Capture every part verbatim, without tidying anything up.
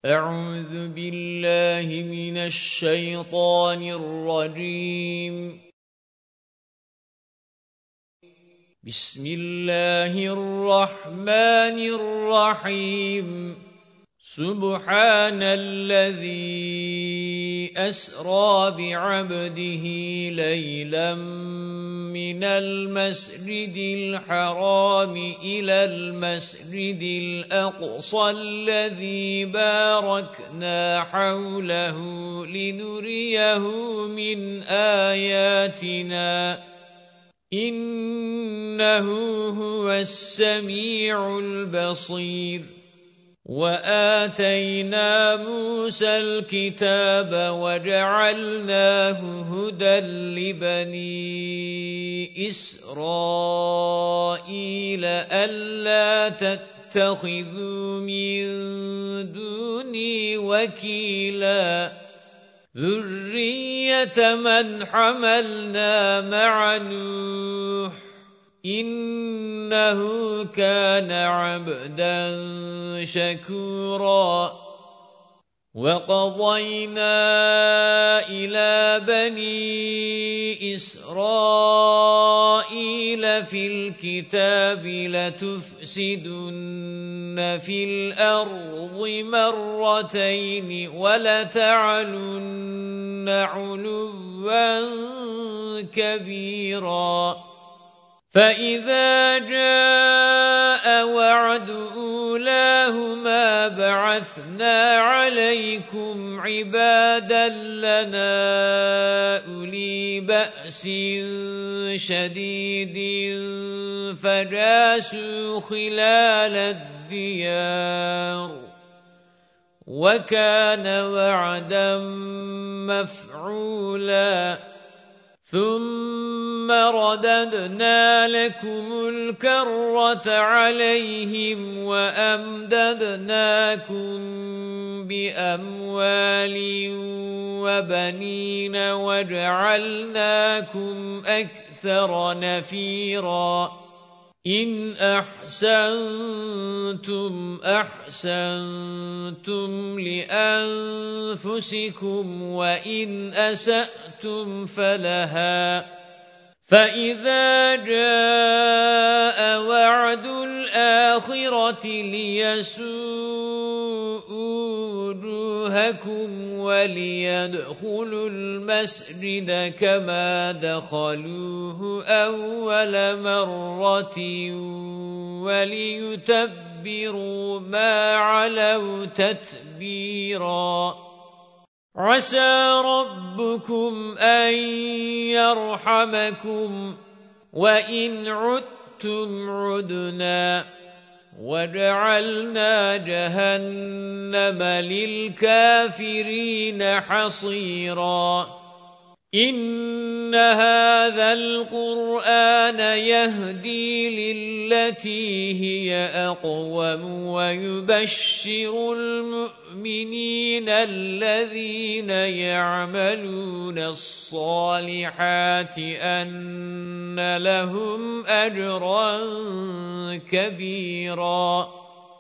أعوذ بالله من الشيطان الرجيم. بسم الله الرحمن الرحيم. سبحان الذي أسرى بعبده ليلا من المسجد الحرام إلى المسجد الأقصى الذي باركنا حوله لنريه من آياتنا إنه هو السميع البصير. وآتينا موسى الكتاب وجعلناه هدى لبني إسرائيل ألا تتخذوا من دوني وكيلا ذرية من حملنا مع نوح إنه كان عبدا شكورا. وقضينا إلى بني إسرائيل في الكتاب لتفسدن في الأرض مرتين ولتعلن علوا كبيرا. فإذا جاء وعد أولاهما بعثنا عليكم عبادا لنا أولي بأس شديد فجاسوا خلال الديار وكان وعدا مفعولا. ثم رددنا لكم الكرة عليهم وأمددناكم بأموال وبنين وجعلناكم أكثر نفيرا. إن أحسنتم أحسنتم لأنفسكم وإن أسأتم فلها. فإذا جاء وعد الآخرة ليسوءوا وجوهكم وليدخلوا المسجد كما دخلوه أول مرة وليتبروا ما علوا تتبيرا. عسى ربكم أن يرحمكم وإن عدتم عدنا وجعلنا جهنم للكافرين حصيرا. إن هذا القرآن يهدي للتي هي أقوم ويبشر المؤمنين الذين يعملون الصالحات أن لهم أجرا كبيرا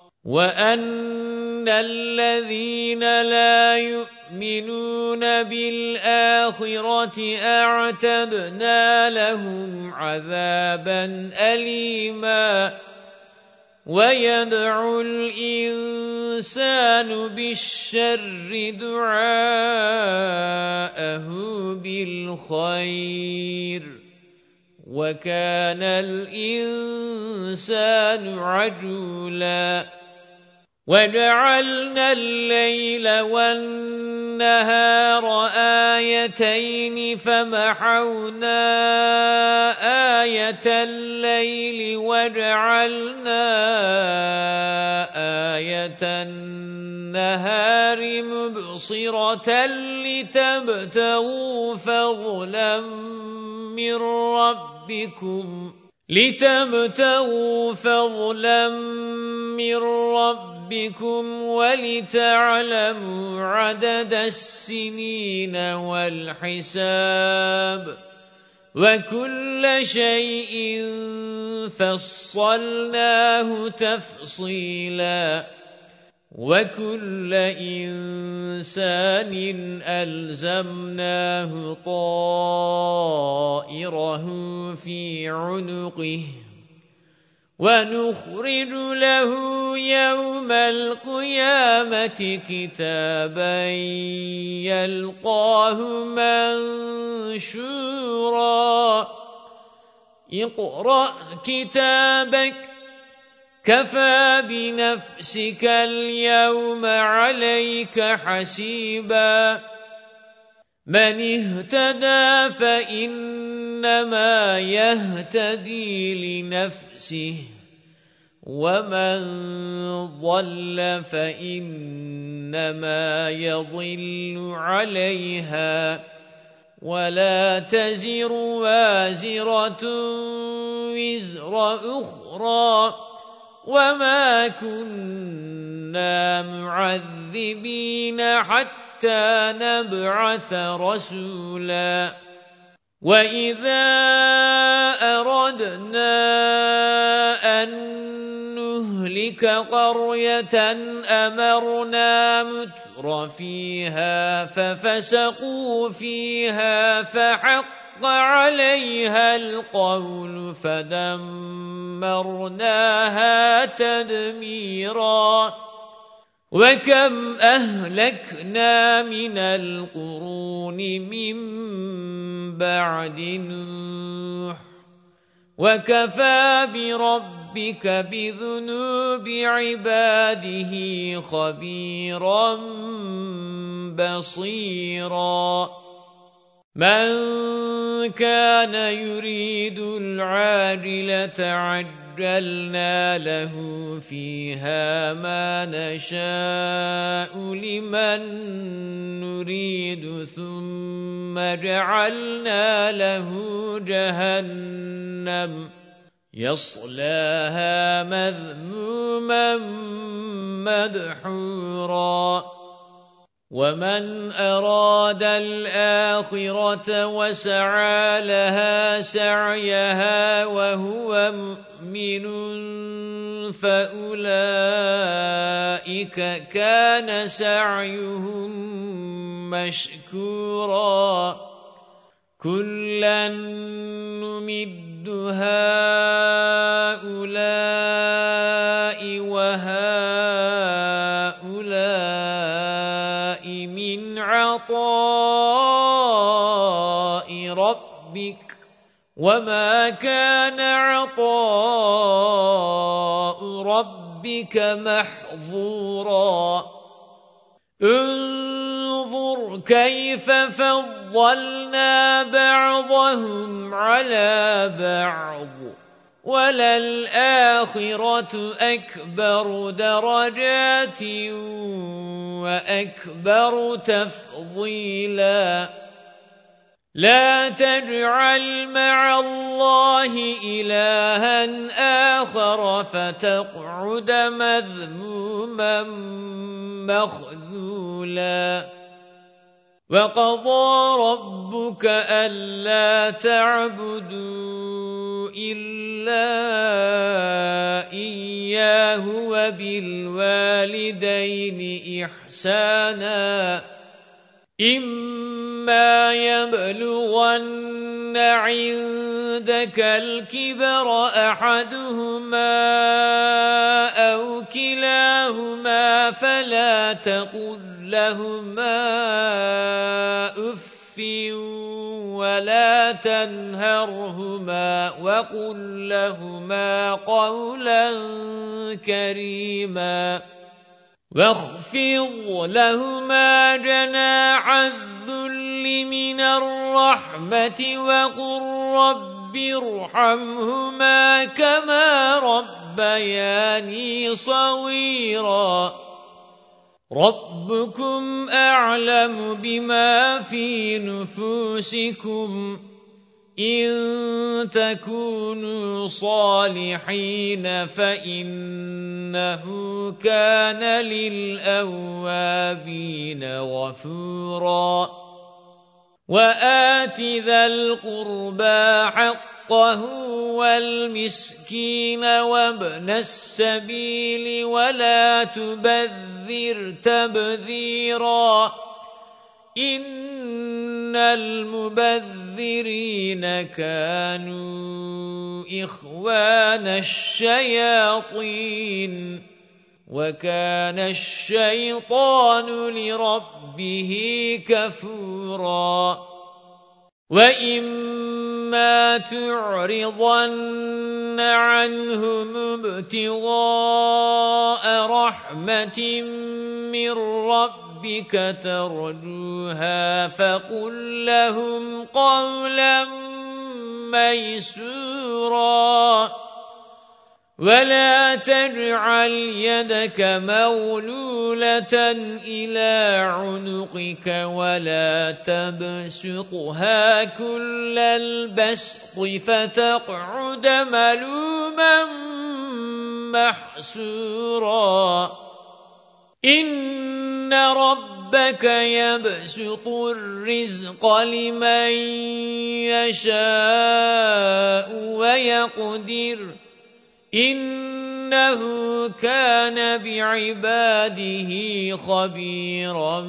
وأن الذين لا يؤمنون بالآخرة أعتدنا لهم عذابا أليما. ويدعو الإنسان بالشر دعاءه بالخير وكان الإنسان عجولا. وجعلنا الليل والنهار آيتين فمحونا آية الليل وجعلنا آية النهار مبصرة لتبتغوا فضلا من ربكم لتبتغوا فضلا من ربكم ولتعلموا عدد السنين والحساب وكل شيء فصلناه تفصيلا. وَكُلَّ إِنسَانٍ أَلْزَمْنَاهُ طَائِرَهُ فِي عُنُقِهِ وَنُخْرِجُ لَهُ يَوْمَ الْقِيَامَةِ كِتَابًا يَلْقَاهُ مَنشُورًا اقْرَأْ كِتَابَكَ كَفَى بِنَفْسِكَ الْيَوْمَ عَلَيْكَ حَسِيبًا مَنِ اهْتَدَى فَإِنَّمَا يَهْتَدِي لِنَفْسِهِ وَمَنْ ضَلَّ فَإِنَّمَا يَضِلُّ عَلَيْهَا وَلَا تَزِرُ وَازِرَةٌ وِزْرَ أُخْرَى وَمَا كُنَّا مُعَذِّبِينَ حَتَّى نَبْعَثَ رَسُولًا وَإِذَا أَرَدْنَا أَن نُّهْلِكَ قَرْيَةً أَمَرْنَا مُتْرَ فِيهَا فَفَسَقُوا فِيهَا فَحَقَّ عَلَيْهَا الْقَوْلُ فَدَمَّرْنَاهَا تَدْمِيرًا وَكَمْ أَهْلَكْنَا مِنَ الْقُرُونِ مِنْ بَعْدِ نُوحٍ وَكَفَى بِرَبِّكَ بِذُنُوبِ عِبَادِهِ خَبِيرًا بَصِيرًا مَنْ كَانَ يُرِيدُ الْعَاجِلَةَ عَجَّلْنَا لَهُ فِيهَا مَا نَشَاءُ لِمَن نُّرِيدُ ثُمَّ جَعَلْنَا لَهُ جَهَنَّمَ يَصْلَاهَا مَذْمُومًا مَدْحُورًا وَمَنْ أَرَادَ الْآخِرَةَ وَسَعَى لَهَا سَعْيَهَا وَهُوَ مُؤْمِنٌ فَأُولَئِكَ كَانَ سَعْيُهُم مَّشْكُورًا كُلًّا نُّمِدُّ هَٰؤُلَاءِ وَهَٰؤُلَاءِ مِنْ عَطَاءِ رَبِّكَ وَمَا كَانَ عَطَاءُ رَبِّكَ مَحْظُورًا انظُرْ كَيْفَ فَضَّلْنَا بَعْضَهُمْ عَلَى بَعْضٍ وَلَلْآخِرَةُ أَكْبَرُ دَرَجَاتٍ وَأَكْبَرُ تَفْضِيلًا لَا تَجْعَلْ مَعَ اللَّهِ إِلَٰهًا آخَرَ فَتَقْعُدَ مَذْمُومًا مَّخْذُولًا وَقَضَىٰ رَبُّكَ أَلَّا تَعْبُدُوا إِلَّا إِيَّاهُ وَبِالْوَالِدَيْنِ إِحْسَانًا إِمَّا يَبْلُغَنَّ عِندَكَ الْكِبَرَ أَحَدُهُمَا أَوْ كِلَاهُمَا فَلَا تَقُل لَّهُمَا أُفٍّ وَلَا تَنْهَرْهُمَا وَقُل لَّهُمَا قَوْلًا كَرِيمًا وَاخْفِضْ لَهُمَا جَنَاحَ الذُّلِّ مِنَ الرَّحْمَةِ وَقُل رَّبِّ ارْحَمْهُمَا كَمَا رَبَّيَانِي صَغِيرًا رَبُّكُمْ أَعْلَمُ بِمَا فِي نُفُوسِكُمْ إِن تَكُونُوا صَالِحِينَ فَإِنَّهُ كَانَ لِلْأَوَّابِينَ غَفُورًا وَآتِ ذَا الْقُرْبَى حَقَّهُ حقه والمسكين وابن السبيل ولا تبذر تبذيرا إن المبذرين كانوا إخوان الشياطين وكان الشيطان لربه كفورا وَإِمَّا تُعْرِضَنَّ عَنْهُمُ ابْتِغَاءَ رَحْمَةٍ مِّن رَّبِّكَ تَرْجُوهَا فَقُل لَّهُمْ قَوْلًا مَّيْسُورًا وَلَا تَجْعَلْ يَدَكَ مَغْلُولَةً إِلَى عُنُقِكَ وَلَا تَبْسُطْهَا كُلَّ الْبَسْطِ فَتَقْعُدَ مَلُومًا مَّحْسُورًا إِنَّ رَبَّكَ يَبْسُطُ الرِّزْقَ لِمَن يَشَاءُ وَيَقْدِرُ إِنَّهُ كَانَ بِعِبَادِهِ خَبِيرًا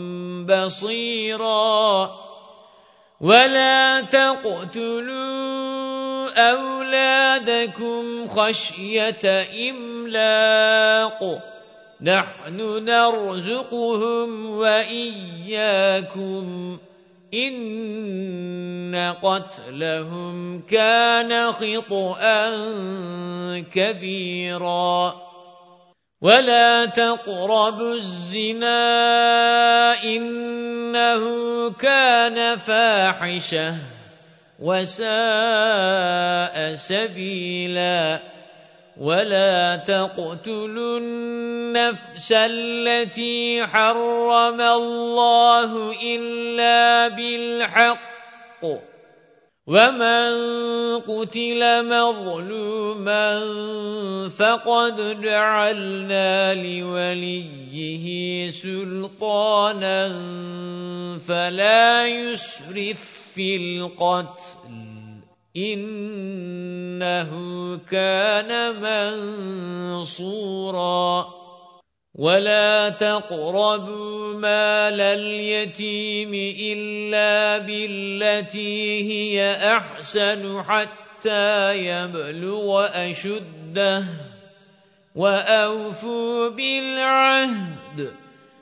بَصِيرًا وَلَا تَقْتُلُوا أَوْلَادَكُمْ خَشْيَةَ إِمْلَاقٍ نَحْنُ نَرْزُقُهُمْ وَإِيَّاكُمْ إِنَّ قَتْلَهُمْ كَانَ خِطْئًا كَبِيرًا وَلَا تَقْرَبُوا الزِّنَا إِنَّهُ كَانَ فَاحِشَةً وَسَاءَ سَبِيلًا وَلَا تَقْتُلُوا النَّفْسَ الَّتِي حَرَّمَ اللَّهُ إِلَّا بِالْحَقِّ وَمَن قُتِلَ مَظْلُومًا فَقَدْ جَعَلْنَا لِوَلِيِّهِ سُلْطَانًا فَلَا يُسْرِف فِّي الْقَتْلِ إِنَّهُ كَانَ مَنصُورًا وَلَا تَقْرَبُوا مَالَ الْيَتِيمِ إِلَّا بِالَّتِي هِيَ أَحْسَنُ حَتَّى يَبْلُغَ أَشُدَّهُ وَأَوْفُوا بِالْعَهْدِ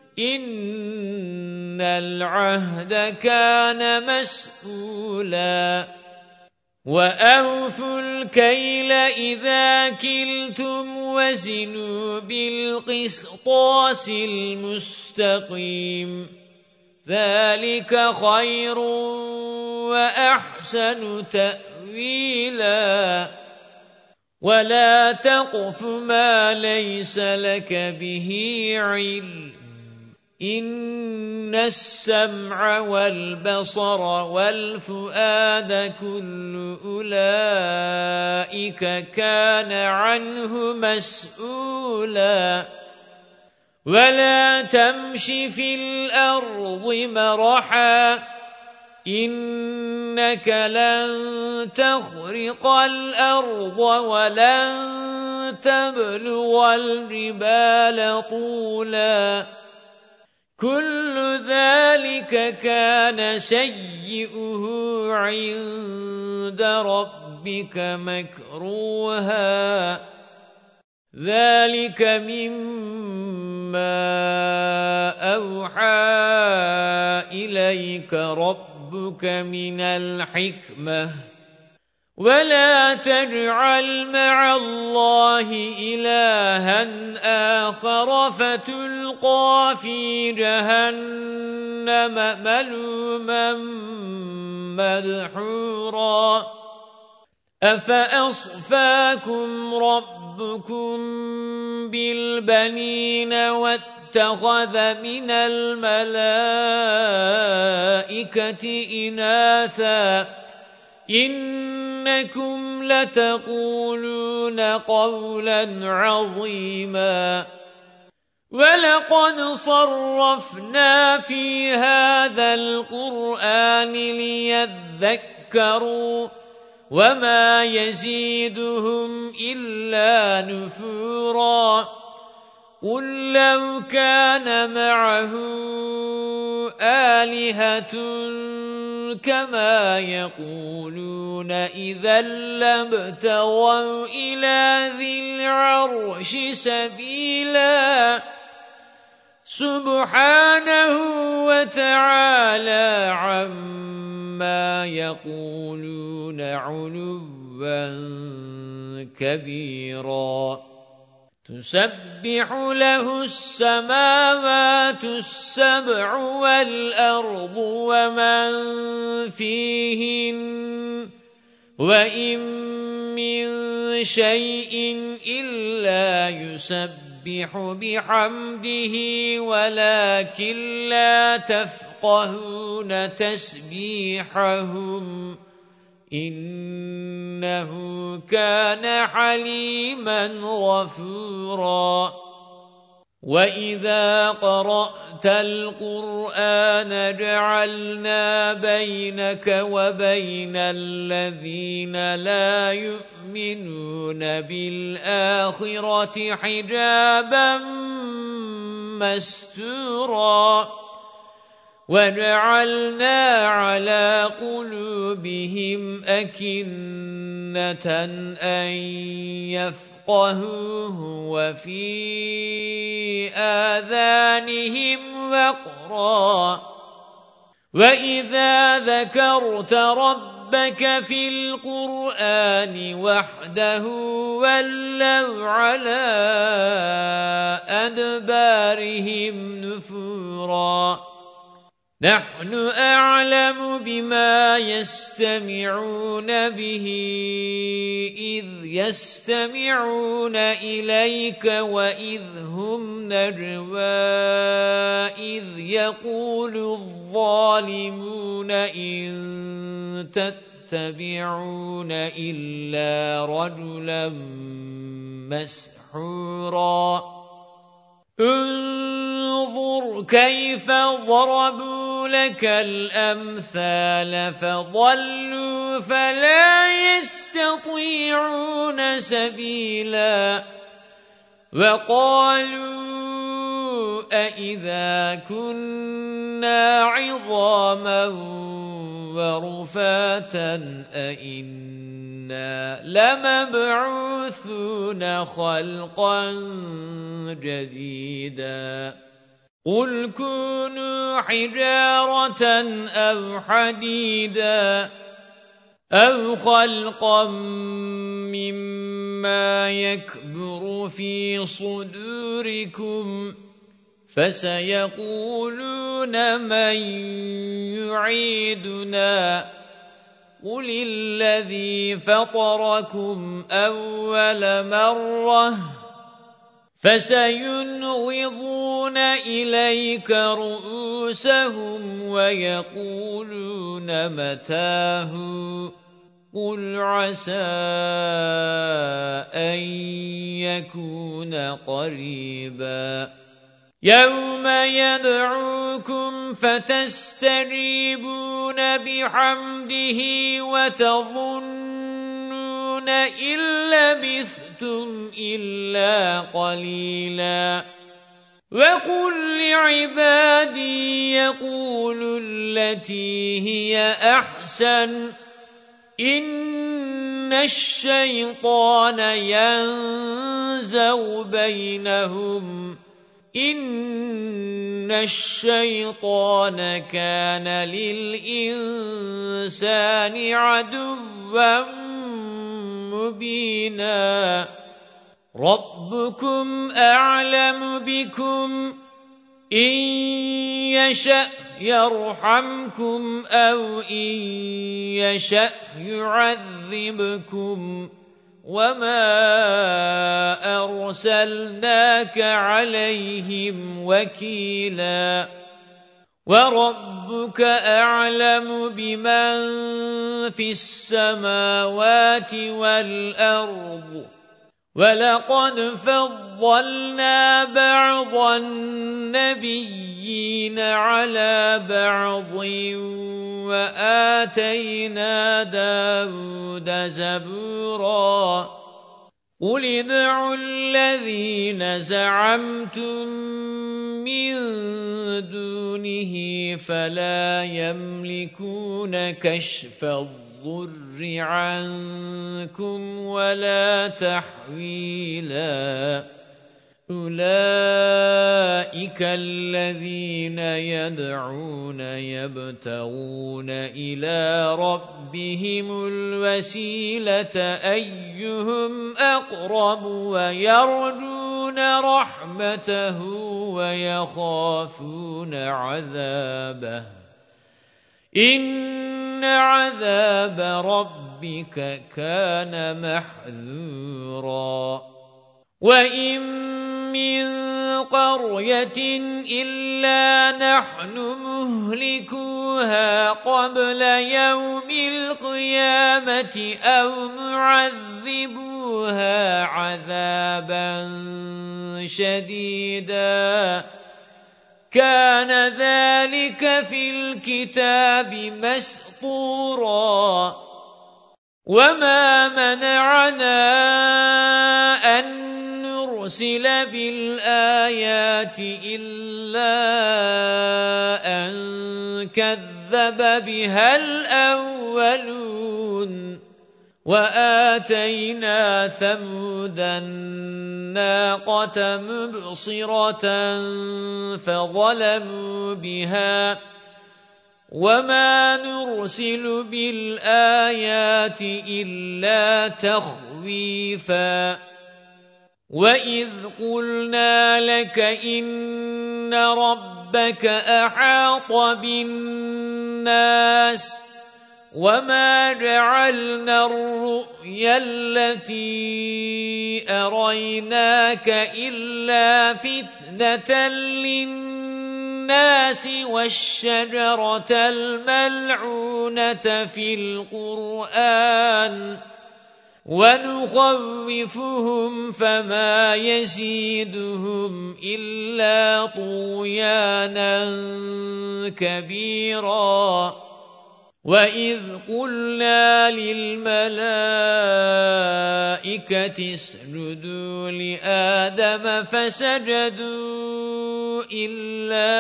إِنَّ الْعَهْدَ كَانَ مَسْئُولًا وَأَوْفُوا الْكَيْلَ إِذَا كِلْتُمْ وَزِنُوا بِالْقِسْطَاسِ الْمُسْتَقِيمِ ذَلِكَ خَيْرٌ وَأَحْسَنُ تَأْوِيلًا وَلَا تَقْفُ مَا لَيْسَ لَكَ بِهِ عِلْمٌ إِنَّ السَّمْعَ وَالْبَصَرَ وَالْفُؤَادَ كُلُّ أُولَئِكَ كَانَ عَنْهُ مَسْئُولًا وَلَا تَمْشِ فِي الْأَرْضِ مَرَحًا إِنَّكَ لَن تَخْرِقَ الْأَرْضَ وَلَن تَبْلُغَ الْجِبَالَ طُولًا كُلُّ ذَلِكَ كَانَ سَيِّئُهُ عِندَ رَبِّكَ مَكْرُوهًا ذَلِكَ مِمَّا أَوْحَى إِلَيْكَ رَبُّكَ مِنَ الْحِكْمَةِ وَلَا تَجْعَلْ مَعَ اللَّهِ إِلَٰهًا آخَرَ فَتُلْقَىٰ فِي جَهَنَّمَ مَلُومًا مَّدْحُورًا أَفَأَصْفَاكُمْ رَبُّكُم بِالْبَنِينَ وَاتَّخَذَ مِنَ الْمَلَائِكَةِ إِنَاثًا إِنَّكُمْ لَتَقُولُونَ قَوْلًا عَظِيمًا وَلَقَدْ صَرَّفْنَا فِي هَذَا الْقُرْآنِ لِيَذَّكَّرُوا وَمَا يَزِيدُهُمْ إِلَّا نُفُورًا قُل لَّوْ كَانَ مَعَهُ آلِهَةٌ كَمَا يَقُولُونَ إِذًا لَّابْتَغَوْا إِلَى ذِي الْعَرْشِ سَبِيلًا سُبْحَانَهُ وَتَعَالَى عَمَّا يَقُولُونَ عُلُوًّا كَبِيرًا تُسَبِّحُ لَهُ السَّمَاوَاتُ السَّبْعُ وَالْأَرْضُ وَمَن فِيهِنَّ وَإِن مِّن شَيْءٍ إِلَّا يُسَبِّحُ بِحَمْدِهِ وَلَكِن لَّا تَفْقَهُونَ تَسْبِيحَهُمْ إِنَّهُ كَانَ حَلِيمًا غَفُورًا وَإِذَا قَرَأْتَ الْقُرْآنَ جَعَلْنَا بَيْنَكَ وَبَيْنَ الَّذِينَ لَا يُؤْمِنُونَ بِالْآخِرَةِ حِجَابًا مَّسْتُورًا وَجَعَلْنَا عَلَى قُلُوبِهِمْ أَكِنَّةً أَن يَفْقَهُوهُ وَفِي آذَانِهِمْ وَقْرًا وَإِذَا ذَكَرْتَ رَبَّكَ فِي الْقُرْآنِ وَحْدَهُ وَلَّوْا عَلَى أَدْبَارِهِمْ نُفُورًا نَحْنُ أَعْلَمُ بِمَا يَسْتَمِعُونَ بِهِ إِذْ يَسْتَمِعُونَ إِلَيْكَ وَإِذْ هُمْ نَجْوَىٰ إِذْ يَقُولُ الظَّالِمُونَ إِن تَتَّبِعُونَ إِلَّا رَجُلًا مَّسْحُورًا انظُرْ كَيْفَ ضَرَبُوا لَكَ الْأَمْثَالَ فَضَلُّوا فَلَا يَسْتَطِيعُونَ سَبِيلًا وَقَالُوا أَإِذَا كُنَّا عِظَامًا وَرُفَاتًا أَإِنَّا لَمَبْعُوثُونَ خَلْقًا جَدِيدًا قُلْ كُونُوا حِجَارَةً أَوْ حَدِيدًا أَوْ خَلْقًا مِّمَّا يَكْبُرُ فِي صُدُورِكُمْ فَسَيَقُولُونَ مَن يُعِيدُنَا قُلِ الَّذِي فَطَرَكُمْ أَوَّلَ مَرَّةٍ فَسَيُنْغِضُونَ إِلَيْكَ رُءُوسَهُمْ وَيَقُولُونَ مَتَىٰ هُوَ قُلْ عَسَىٰ أَن يَكُونَ قَرِيبًا يَوْمَ يَدْعُوكُمْ فَتَسْتَجِيبُونَ بِحَمْدِهِ وَتَظُنُّونَ إِن لَّبِثْتُمْ إِلَّا قَلِيلًا وَقُل لِّعِبَادِي يَقُولُوا الَّتِي هِيَ أَحْسَنُ إِنَّ الشَّيْطَانَ يَنزَغُ بَيْنَهُمْ إِنَّ الشَّيْطَانَ كَانَ لِلْإِنسَانِ عَدُوًّا مُبِينًا رَبُّكُمْ أَعْلَمُ بِكُمْ إِن يَشَأْ يَرْحَمْكُمْ أَوْ إِن يَشَأْ يُعَذِّبْكُمْ وَمَا أَرْسَلْنَاكَ عَلَيْهِمْ وَكِيلًا وَرَبُّكَ أَعْلَمُ بِمَن فِي السَّمَاوَاتِ وَالْأَرْضِ وَلَقَدْ فَضَّلْنَا بَعْضَ النَّبِيِّينَ عَلَى بَعْضٍ وآتينا داود زبورا قل ادعوا الذين زعمتم من دونه فلا يملكون كشف الضر عنكم ولا تحويلا أولئك الذين يدعون يبتغون إلى ربهم الوسيلة أيهم أقرب ويرجون رحمته ويخافون عذابه إن عذاب ربك كان محذورا وَإِن مِّن قَرْيَةٍ إِلَّا نَحْنُ مُهْلِكُوهَا قَبْلَ يَوْمِ الْقِيَامَةِ أَوْ مُعَذِّبُوهَا عَذَابًا شَدِيدًا كَانَ ذَلِكَ فِي الْكِتَابِ مَسْطُورًا وَمَا مَنَعَنَا أَن نُرْسِلَ بِالْآيَاتِ إِلَّا أَن كَذَّبَ بِهَا الْأَوَّلُونَ وَآتَيْنَا ثَمُودَ النَّاقَةَ مُبْصِرَةً فَظَلَمُوا بِهَا وَمَا نُرْسِلُ بِالْآيَاتِ إِلَّا تَخْوِيفًا وَإِذْ قُلْنَا لَكَ إِنَّ رَبَّكَ أَحَاطَ بِالنَّاسِ وَمَا جَعَلْنَا الرُّؤْيَا الَّتِي أَرَيْنَاكَ إِلَّا فِتْنَةً لِلنَّاسِ وَالشَّجَرَةَ الْمَلْعُونَةَ فِي الْقُرْآنِ وَنُخَوِّفُهُمْ فَمَا يَزِيدُهُمْ إِلَّا طُغْيَانًا كَبِيرًا وَإِذْ قُلْنَا لِلْمَلَائِكَةِ اسْجُدُوا لِآدَمَ فَسَجَدُوا إِلَّا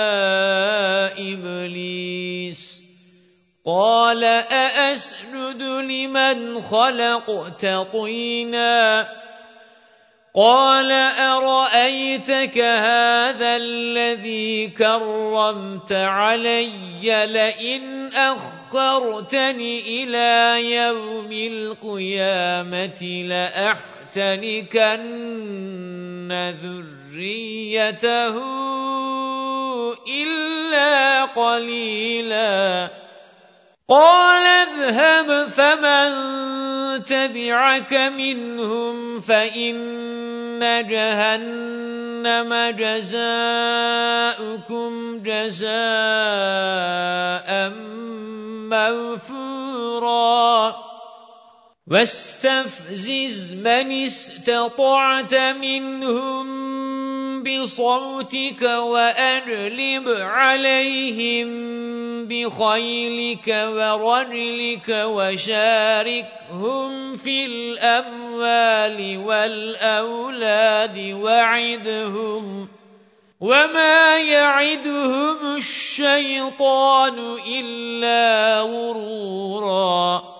إِبْلِيسَ قَالَ أَأَسْجُدُ لِمَنْ خَلَقْتَ طِينًا قَالَ أَرَأَيْتَكَ هَذَا الَّذِي كَرَّمْتَ عَلَيَّ لَئِنْ أَخَّرْتَنِ إِلَى يَوْمِ الْقِيَامَةِ لَأَحْتَنِكَنَّ ذُرِّيَّتَهُ إِلَّا قَلِيلًا قَالَ اذْهَبْ فَمَن تَبِعَكَ مِنْهُمْ فَإِنَّ جَهَنَّمَ جَزَاؤُكُمْ جَزَاءً مَّوْفُورًا وَاسْتَفْزِزْ مَنِ اسْتَطَعْتَ مِنْهُمْ بِصَوْتِكَ وَأَجْلِبْ عَلَيْهِمْ بِخَيْلِكَ وَرَجْلِكَ وَشَارِكْهُمْ فِي الْأَمْوَالِ وَالْأَوْلَادِ وَعِدْهُمْ وَمَا يَعِدُهُمُ الشَّيْطَانُ إِلَّا غُرُورًا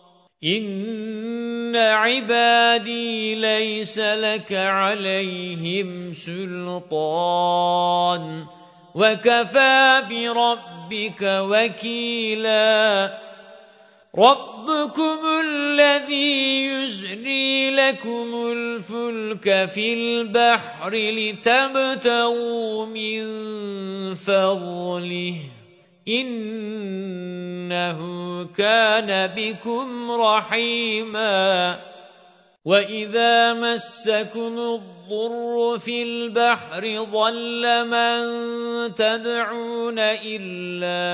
إِنَّ عِبَادِي لَيْسَ لَكَ عَلَيْهِمْ سُلْطَانٌ وَكَفَى بِرَبِّكَ وَكِيلًا رَبُّكُمُ الَّذِي يُزْرِي لَكُمُ الْفُلْكَ فِي الْبَحْرِ لِتَبْتَغُوا مِنْ فَضْلِهِ إِنَّهُ كَانَ بِكُمْ رَحِيمًا وَإِذَا مَسَّكُمُ الضُّرُّ فِي الْبَحْرِ ضَلَّ مَن تَدْعُونَ إِلَّا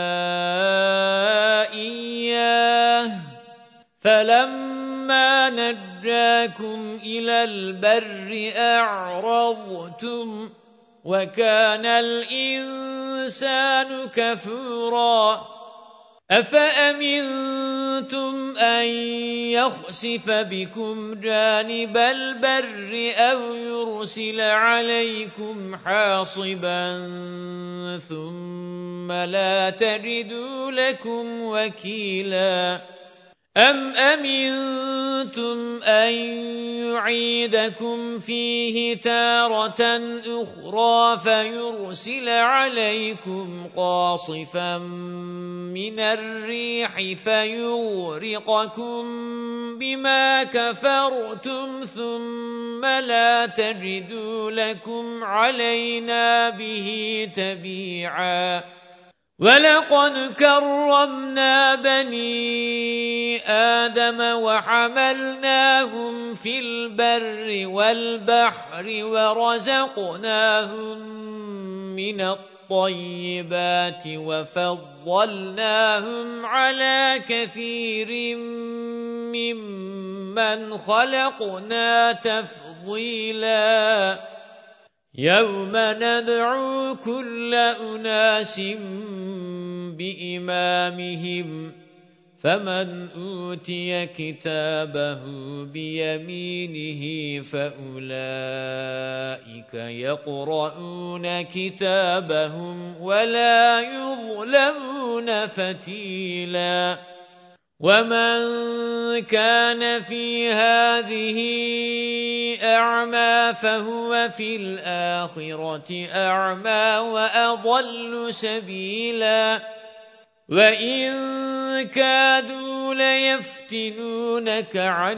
إِيَّاهُ فَلَمَّا نَجَّاكُمْ إِلَى الْبَرِّ أَعْرَضْتُمْ وَكَانَ الْإِنسَانُ كَفُورًا أَفَأَمِنْتُمْ أَنْ يَخْسِفَ بِكُمْ جَانِبَ الْبَرِّ أَوْ يُرْسِلَ عَلَيْكُمْ حَاصِبًا ثُمَّ لَا تَجِدُوا لَكُمْ وَكِيلًا أَمْ أَمِنْتُمْ أَنْ يُعِيدَكُمْ فِيهِ تَارَةً أُخْرَى فَيُرْسِلَ عَلَيْكُمْ قَاصِفًا مِنَ الرِّيحِ فَيُغْرِقَكُمْ بِمَا كَفَرْتُمْ ثُمَّ لَا تَجِدُوا لَكُمْ عَلَيْنَا بِهِ تَبِيعًا وَلَقَدْ كَرَّمْنَا بَنِي آدَمَ وَحَمَلْنَاهُمْ فِي الْبَرِّ وَالْبَحْرِ وَرَزَقْنَاهُمْ مِنَ الطَّيِّبَاتِ وَفَضَّلْنَاهُمْ عَلَى كَثِيرٍ مِّمَّنْ خَلَقْنَا تَفْضِيلًا يَوْمَ نَدْعُو كُلَّ أُنَاسٍ بِإِمَامِهِمْ فَمَنْ أُوتِيَ كِتَابَهُ بِيَمِينِهِ فَأُولَئِكَ يَقْرَؤُونَ كِتَابَهُمْ وَلَا يُظْلَمُونَ فَتِيلًا وَمَنْ كَانَ فِي هَذِهِ أَعْمَى فَهُوَ فِي الْآخِرَةِ أَعْمَى وَأَضَلُّ سَبِيلًا وَإِنْ كَادُوا لَيَفْتِنُونَكَ عَنِ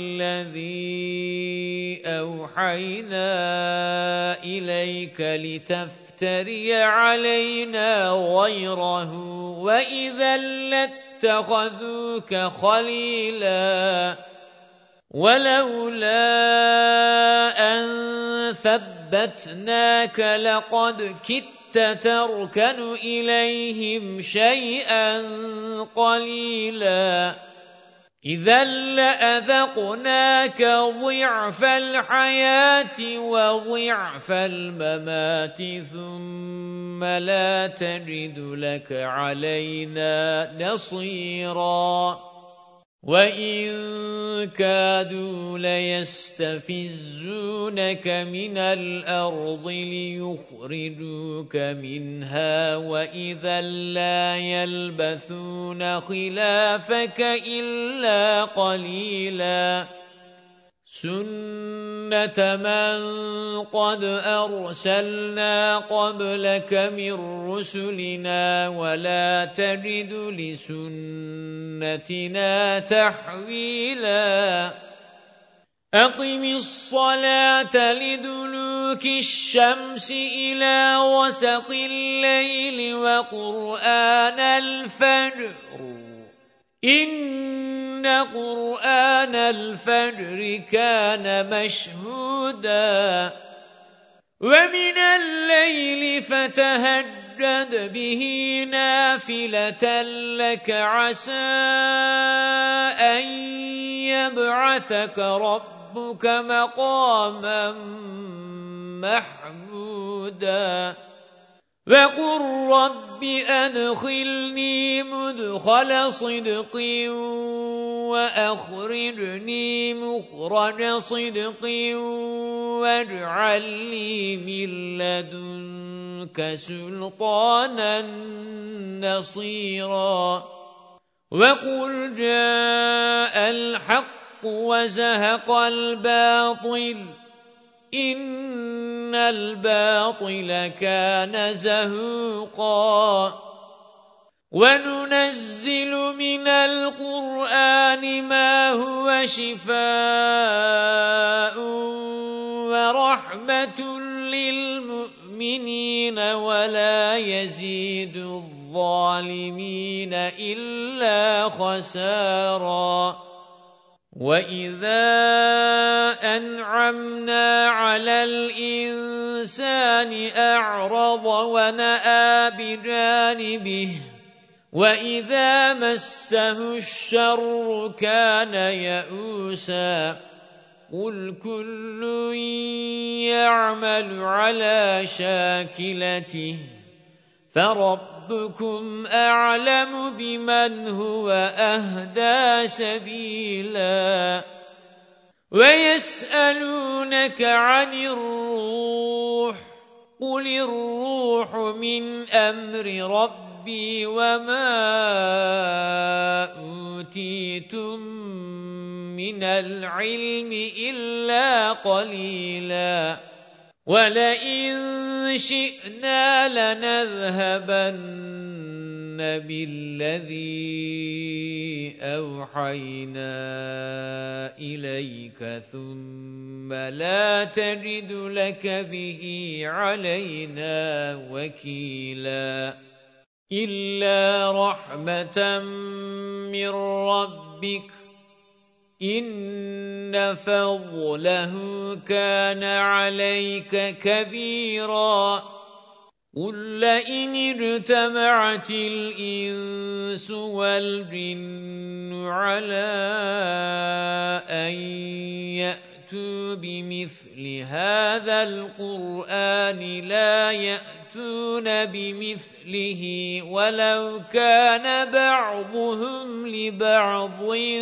الَّذِي أَوْحَيْنَا إِلَيْكَ لِتَفْتَرِيَ عَلَيْنَا غَيْرَهُ وَإِذًا لَاتَّخَذُوكَ خَلِيلًا وَلَوْلَا أَنْ ثَبَّتْنَاكَ لَقَدْ كِدتَّ تَرْكَنُ إِلَيْهِمْ شَيْئًا قَلِيلًا إِذًا لَأَذَقْنَاكَ ضِعْفَ الْحَيَاةِ وَضِعْفَ الْمَمَاتِ ثُمَّ لَا تَجِدُ لَكَ عَلَيْنَا نَصِيرًا وَإِنْ كَادُوا لَيَسْتَفِزُّونَكَ مِنَ الْأَرْضِ لِيُخْرِجُوكَ مِنْهَا وَإِذًا لَّا يَلْبَثُونَ خِلَافَكَ إِلَّا قَلِيلًا سُنَّةَ مَنْ قَدْ أَرْسَلْنَا قَبْلَكَ مِنْ رُسُلِنَا وَلَا تَجِدُ لِسُنَّتِنَا تَحْوِيلًا أَقِمِ الصَّلَاةَ لِدُلُوكِ الشَّمْسِ إِلَى غَسَقِ اللَّيْلِ وَقُرْآنَ الْفَجْرِ إِنَّ قُرْآنَ الْفَجْرِ كَانَ مَشْهُودًا وَمِنَ اللَّيْلِ فَتَهَجَّدْ بِهِ نَافِلَةً لَكَ عَسَى أَنْ يَبْعَثَكَ رَبُّكَ مَقَامًا مَحْمُودًا وَقُلْ رَبِّ أَدْخِلْنِي مُدْخَلَ صِدْقٍ وَأَخْرِجْنِي مُخْرَجَ صِدْقٍ وَاجْعَلْ لِي مِنْ لَدُنْكَ سُلْطَانًا نَصِيرًا وَقُلْ جَاءَ الْحَقُّ وَزَهَقَ الْبَاطِلُ إِنَّ الْبَاطِلَ كَانَ زَهُوقًا وَنُنَزِّلُ مِنَ الْقُرْآنِ مَا هُوَ شِفَاءٌ وَرَحْمَةٌ لِلْمُؤْمِنِينَ وَلَا يَزِيدُ الظَّالِمِينَ إِلَّا خَسَارًا وَإِذَا أَنْعَمْنَا عَلَى الْإِنْسَانِ أَعْرَضَ وَنَأَىٰ بِجَانِبِهِ وَإِذَا مَسَّهُ الشَّرُّ كَانَ يَئُوسًا قُلْ كُلٌّ يَعْمَلُ عَلَى شَاكِلَتِهِ فَرَبُّكُمْ أَعْلَمُ بِمَنْ هُوَ أَهْدَى سَبِيلًا وَيَسْأَلُونَكَ عَنِ الرُّوحِ قُلِ الرُّوحُ مِنْ أَمْرِ رَبِّي وَمَا أُوتِيتُم مِّنَ الْعِلْمِ إِلَّا قَلِيلًا وَلَئِن شِئْنَا لَنَذْهَبَنَّ بِالَّذِي أَوْحَيْنَا إِلَيْكَ ثُمَّ لَا تَجِدُ لَكَ بِهِ عَلَيْنَا وَكِيلًا إِلَّا رَحْمَةً مِّن رَّبِّكَ إِنَّ فَضْلَهُ كَانَ عَلَيْكَ كَبِيرًا قُل لَّئِنِ اجْتَمَعَتِ الْإِنسُ وَالْجِنُّ عَلَىٰ أَن يَأْتُوا بِمِثْلِ هَٰذَا الْقُرْآنِ لَا يَأْتُونَ بِمِثْلِهِ وَلَوْ كَانَ بَعْضُهُمْ لِبَعْضٍ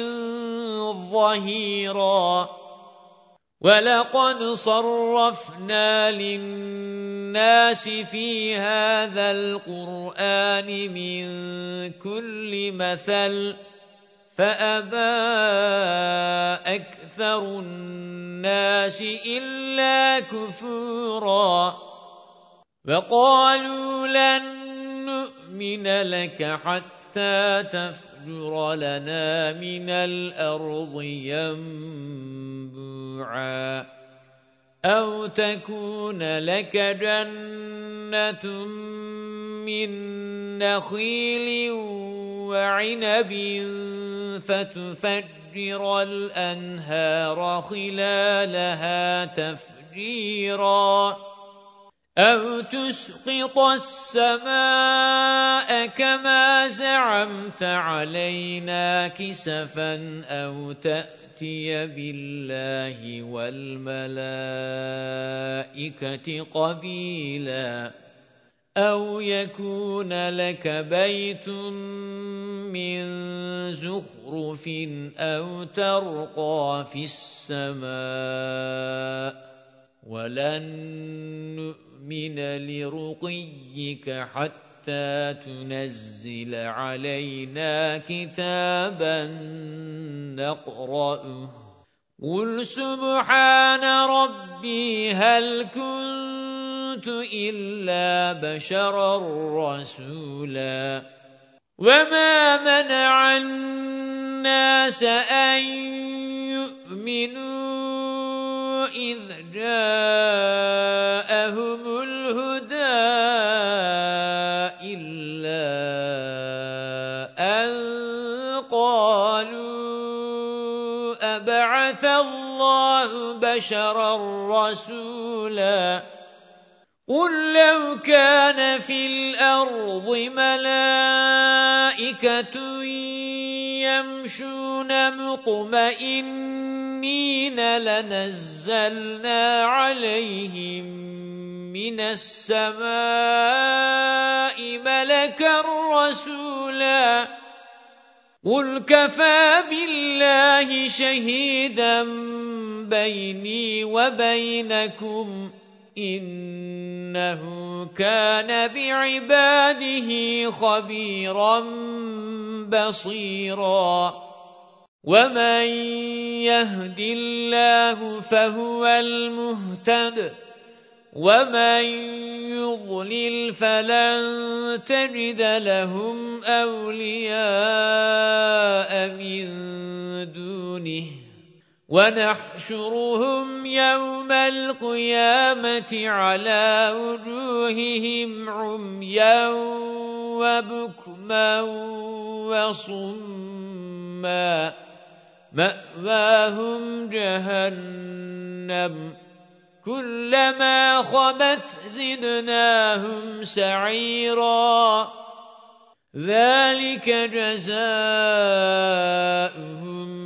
ظَهِيرًا وَلَقَدْ صَرَّفْنَا لِلنَّاسِ فِي هَذَا الْقُرْآنِ مِنْ كُلِّ مَثَلٍ فَأَبَى أَكْثَرُ النَّاسِ إِلَّا كُفُورًا وَقَالُوا لَن نُّؤْمِنَ لَكَ حَتَّى تَفْجُرَ لَنَا مِنَ الْأَرْضِ يَنبُوعًا أَوْ تَكُونَ لَكَ جَنَّةٌ مِّن نَّخِيلٍ وَعِنَبٍ فَتُفَجِّرَ الْأَنْهَارَ خِلَالَهَا تَفْجِيرًا أَوْ تُسْقِطَ السَّمَاءَ كَمَا زَعَمْتَ عَلَيْنَا كِسَفًا أَوْ تَأْتِيَ بِاللَّهِ وَالْمَلَائِكَةِ قَبِيلًا أَوْ يَكُونَ لَكَ بَيْتٌ مِّن زُخْرُفٍ أَوْ تَرْقَىٰ فِي السَّمَاءِ وَلَن نُّؤْمِنَ لِرُقِيِّكَ حَتَّىٰ تُنَزِّلَ عَلَيْنَا كِتَابًا نَّقْرَؤُهُ قُلْ سُبْحَانَ رَبِّي هَلْ كُنتُ إِلَّا بَشَرًا رَّسُولًا وَمَا مَنَعَ النَّاسَ أَن يُؤْمِنُوا إِذْ جَاءَهُمُ الْهُدَىٰ إِلَّا أَن قَالُوا أَبَعَثَ اللَّهُ بَشَرًا رَّسُولًا قُل لَّوْ كَانَ فِي الْأَرْضِ مَلَائِكَةٌ يَمْشُونَ مُطْمَئِنِّينَ لَنَزَّلْنَا عَلَيْهِم مِّنَ السَّمَاءِ مَلَكًا رَّسُولًا قُلْ كَفَىٰ بِاللَّهِ شَهِيدًا بَيْنِي وَبَيْنَكُمْ إِنَّهُ كَانَ بِعِبَادِهِ خَبِيرًا بَصِيرًا وَمَن يَهْدِ اللَّهُ فَهُوَ الْمُهْتَدِ وَمَن يُضْلِلْ فَلَن تَجِدَ لَهُمْ أَوْلِيَاءَ مِن دُونِهِ وَنَحْشُرُهُمْ يَوْمَ الْقِيَامَةِ عَلَى وُجُوهِهِمْ عُمْيًا وَبُكْمًا وَصُمًّا مَأْوَاهُمْ جَهَنَّمُ كُلَّمَا خَبَتْ زِدْنَاهُمْ سَعِيرًا ذَلِكَ جَزَاؤُهُم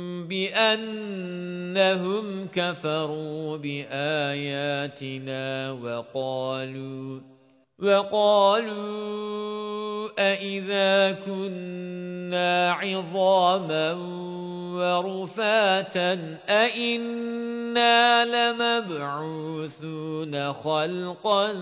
بِأَنَّهُمْ كَفَرُوا بِآيَاتِنَا وَقَالُوا وقالوا أإذا كنا عظاما ورفاتا أإنا لمبعوثون خلقا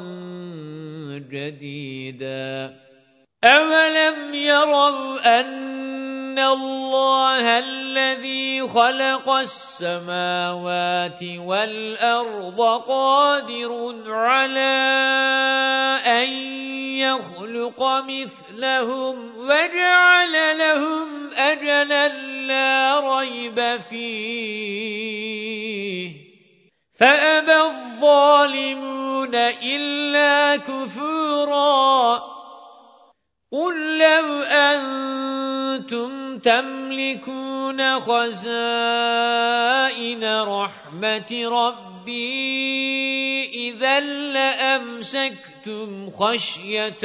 جديدا أولم يروا أن الله الذي خلق السماوات والأرض قادر على أن يخلق مثلهم وجعل لهم أجلا لا ريب فيه فأبى الظالمون إلا كفورا قل لو أنتم تملكون خزائن رحمة ربي إذا لأمسكتم خشية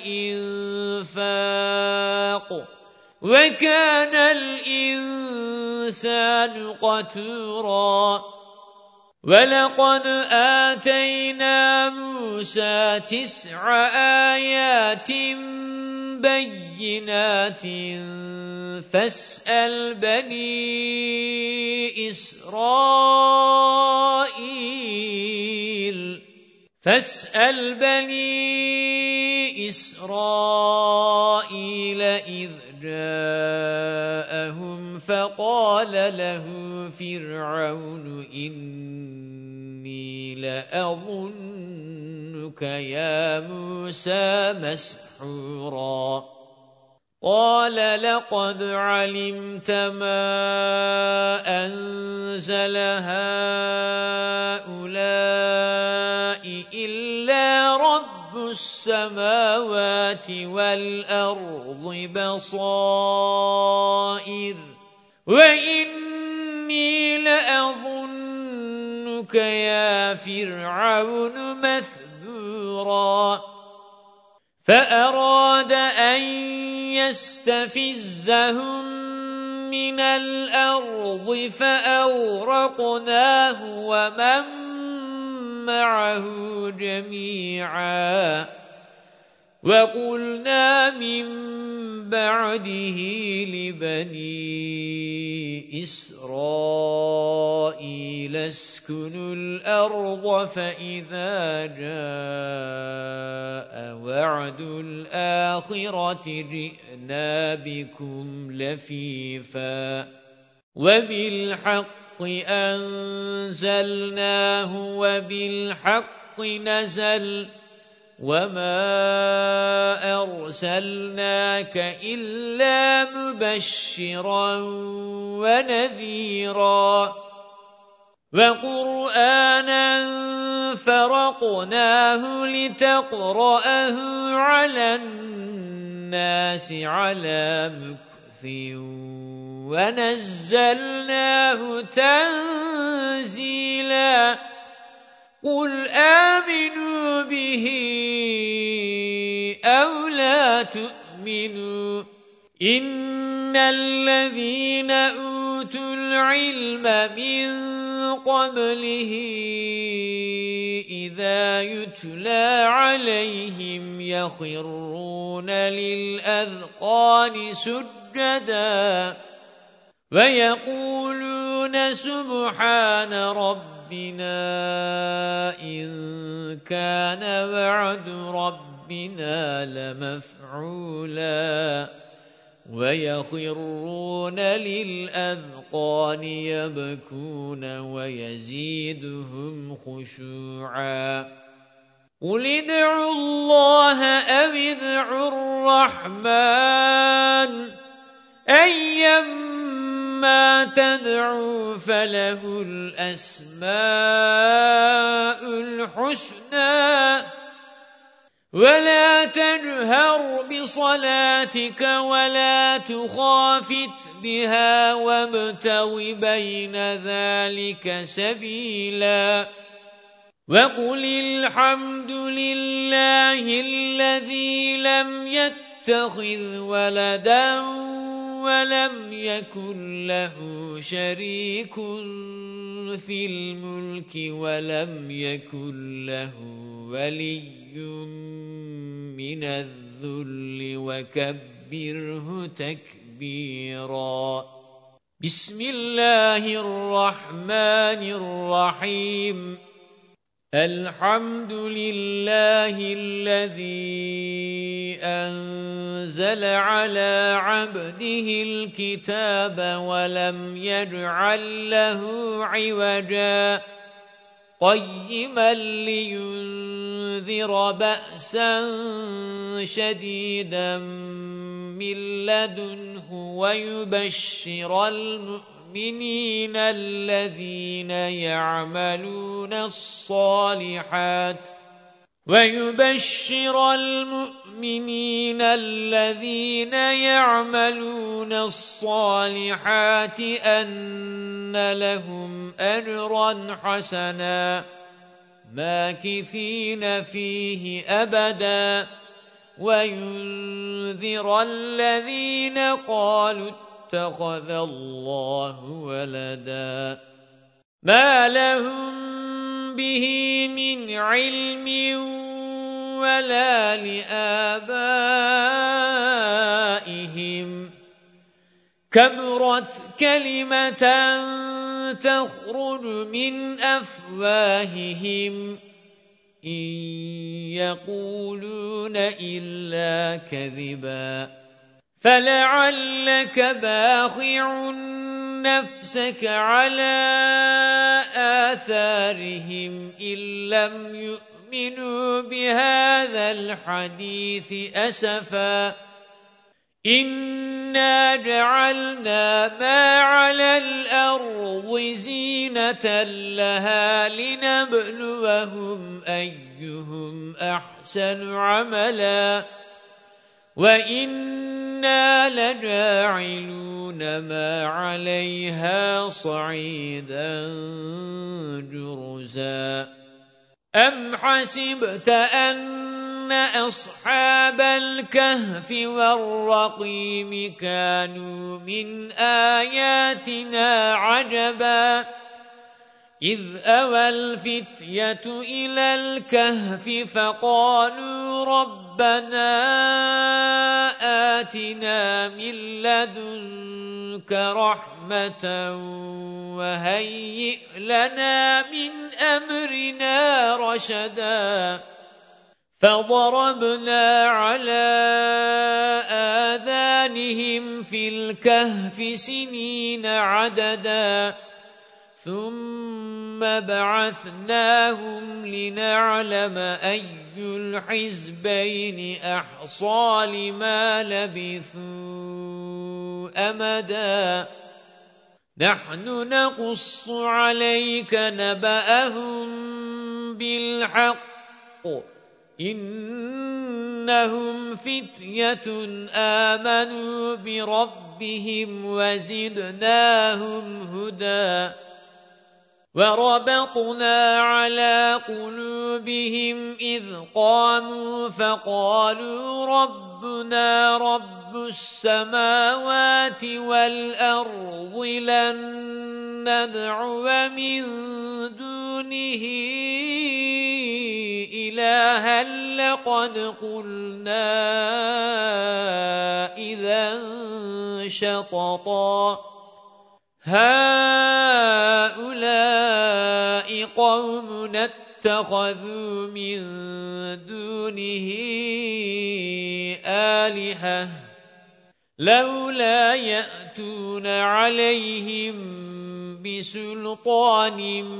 الإنفاق وكان الإنسان قتورا وَلَقَدْ آتَيْنَا مُوسَى تِسْعَ آيَاتٍ بَيِّنَاتٍ فَاسْأَلْ بَنِي إِسْرَائِيلَ فَاسْأَلْ بَنِي إِسْرَائِيلَ إِذْ جَاءَهُمْ فَقَالَ لَهُ فِرْعَوْنُ إِنِّي لَأَظُنُّكَ يَا مُوسَى مَسْحُورًا قَالَ لَقَدْ عَلِمْتَ مَا أَنزَلَ هَؤُلَاءِ إِلَّا رَبُّ السَّمَاوَاتِ وَالْأَرْضِ بَصَائِرَ وَإِنِّي لَأَظُنُّكَ يَا فِرْعَوْنُ مَثْبُورًا فَأَرَادَ أَن يَسْتَفِزَّهُم مِّنَ الْأَرْضِ فَأَغْرَقْنَاهُ وَمَن مَّعَهُ جَمِيعًا وَقُلْنَا مِن بَعْدِهِ لِبَنِي إِسْرَائِيلَ اسْكُنُوا الْأَرْضَ فَإِذَا جَاءَ وَعْدُ الْآخِرَةِ جِئْنَا بِكُمْ لَفِيفًا وَبِالْحَقِّ أَنزَلْنَاهُ وَبِالْحَقِّ نَزَلَ وَمَا أَرْسَلْنَاكَ إِلَّا مُبَشِّرًا وَنَذِيرًا وَقُرْآنًا فَرَقْنَاهُ لِتَقْرَأَهُ عَلَى النَّاسِ عَلَى مُكْثٍ وَنَزَّلْنَاهُ تَنزِيلًا قُلْ آمِنُوا بِهِ أَوْ لَا تُؤْمِنُوا إِنَّ الَّذِينَ أُوتُوا الْعِلْمَ مِنْ قَبْلِهِ إِذَا يُتْلَى عَلَيْهِمْ يَخِرُّونَ لِلْأَذْقَانِ سُجَّدًا وَيَقُولُونَ سُبْحَانَ رَبِّنَا إِن كَانَ وَعْدُ رَبِّنَا لَمَفْعُولًا وَيَخِرُّونَ لِلْأَذْقَانِ يَبْكُونَ وَيَزِيدُهُمْ خُشُوعًا قُلِ ادْعُوا اللَّهَ أَوِ ادْعُوا الرَّحْمَنَ أَيًّمَّا تَدْعُوا فَلَهُ الْأَسْمَاءُ الْحُسْنَى وَلَا تَجْهَرْ بِصَلَاتِكَ وَلَا تُخَافِتْ بِهَا وَابْتَغِ بَيْنَ ذَلِكَ سَبِيلًا وَقُلِ الْحَمْدُ لِلَّهِ الَّذِي لَمْ يَتَّخِذْ وَلَدًا وَلَمْ يَكُنْ لَهُ شَرِيكٌ فِي الْمُلْكِ وَلَمْ يَكُنْ لَهُ ولي من الذل وكبره تكبيرا. بسم الله الرحمن الرحيم. الحمد لله الذي أنزل على عبده الكتاب ولم يجعل له عوجا قيما لينذر بأسا شديدا من لدنه ويبشر المؤمنين الذين يعملون الصالحات ويبشر المؤمنين الذين يعملون الصالحات أن لهم أجرا حسنا ماكثين فيه أبدا وينذر الذين قالوا اتخذ الله ولدا ما لهم به من علم ولا لآبائهم كبرت كلمة تخرج من أفواههم إن يقولون إلا كذبا فلعلك باخع نفسك على آثارهم إن لم يؤمنوا بهذا الحديث أسفا إنا جعلنا ما على الأرض زينة لها لنبلوهم أيهم أحسن عملا وإنا لجاعلون ما عليها صعيدا جرزا. أم حسبت أن أصحاب الكهف والرقيم كانوا من آياتنا عجبا إذ أوى الفتية إلى الكهف فقالوا ربنا آتنا من لدنك رحمة وهيئ لنا من أمرنا رشدا فضربنا على آذانهم في الكهف سنين عددا ثم بعثناهم لنعلم أي الحزبين أحصى لما لبثوا أمدا نحن نقص عليك نبأهم بالحق إنهم فتية آمنوا بربهم وزدناهم هدى وربطنا على قلوبهم إذ قاموا فقالوا ربنا رب السماوات والأرض لن ندعو من دونه إلها لقد قلنا إذا شططا هؤلاء قوم اتخذوا من دونه آلهة لولا يأتون عليهم بسلطان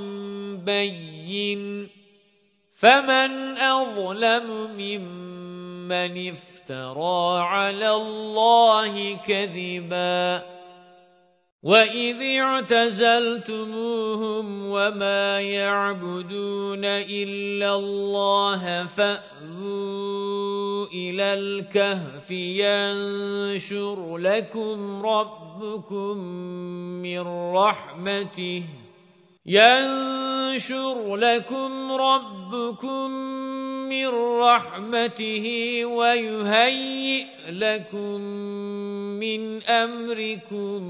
بين فمن أظلم ممن افترى على الله كذبا وَإِذِ اعْتَزَلْتُمُوهُمْ وَمَا يَعْبُدُونَ إِلَّا اللَّهَ فَأْوُوا إِلَى الْكَهْفِ يَنشُرْ لَكُمْ رَبُّكُمْ مِنْ رَحْمَتِهِ يَنشُرْ لَكُمْ رَبُّكُمْ مِنْ رَحْمَتِهِ وَيُهَيِّئْ لَكُمْ مِنْ أَمْرِكُمْ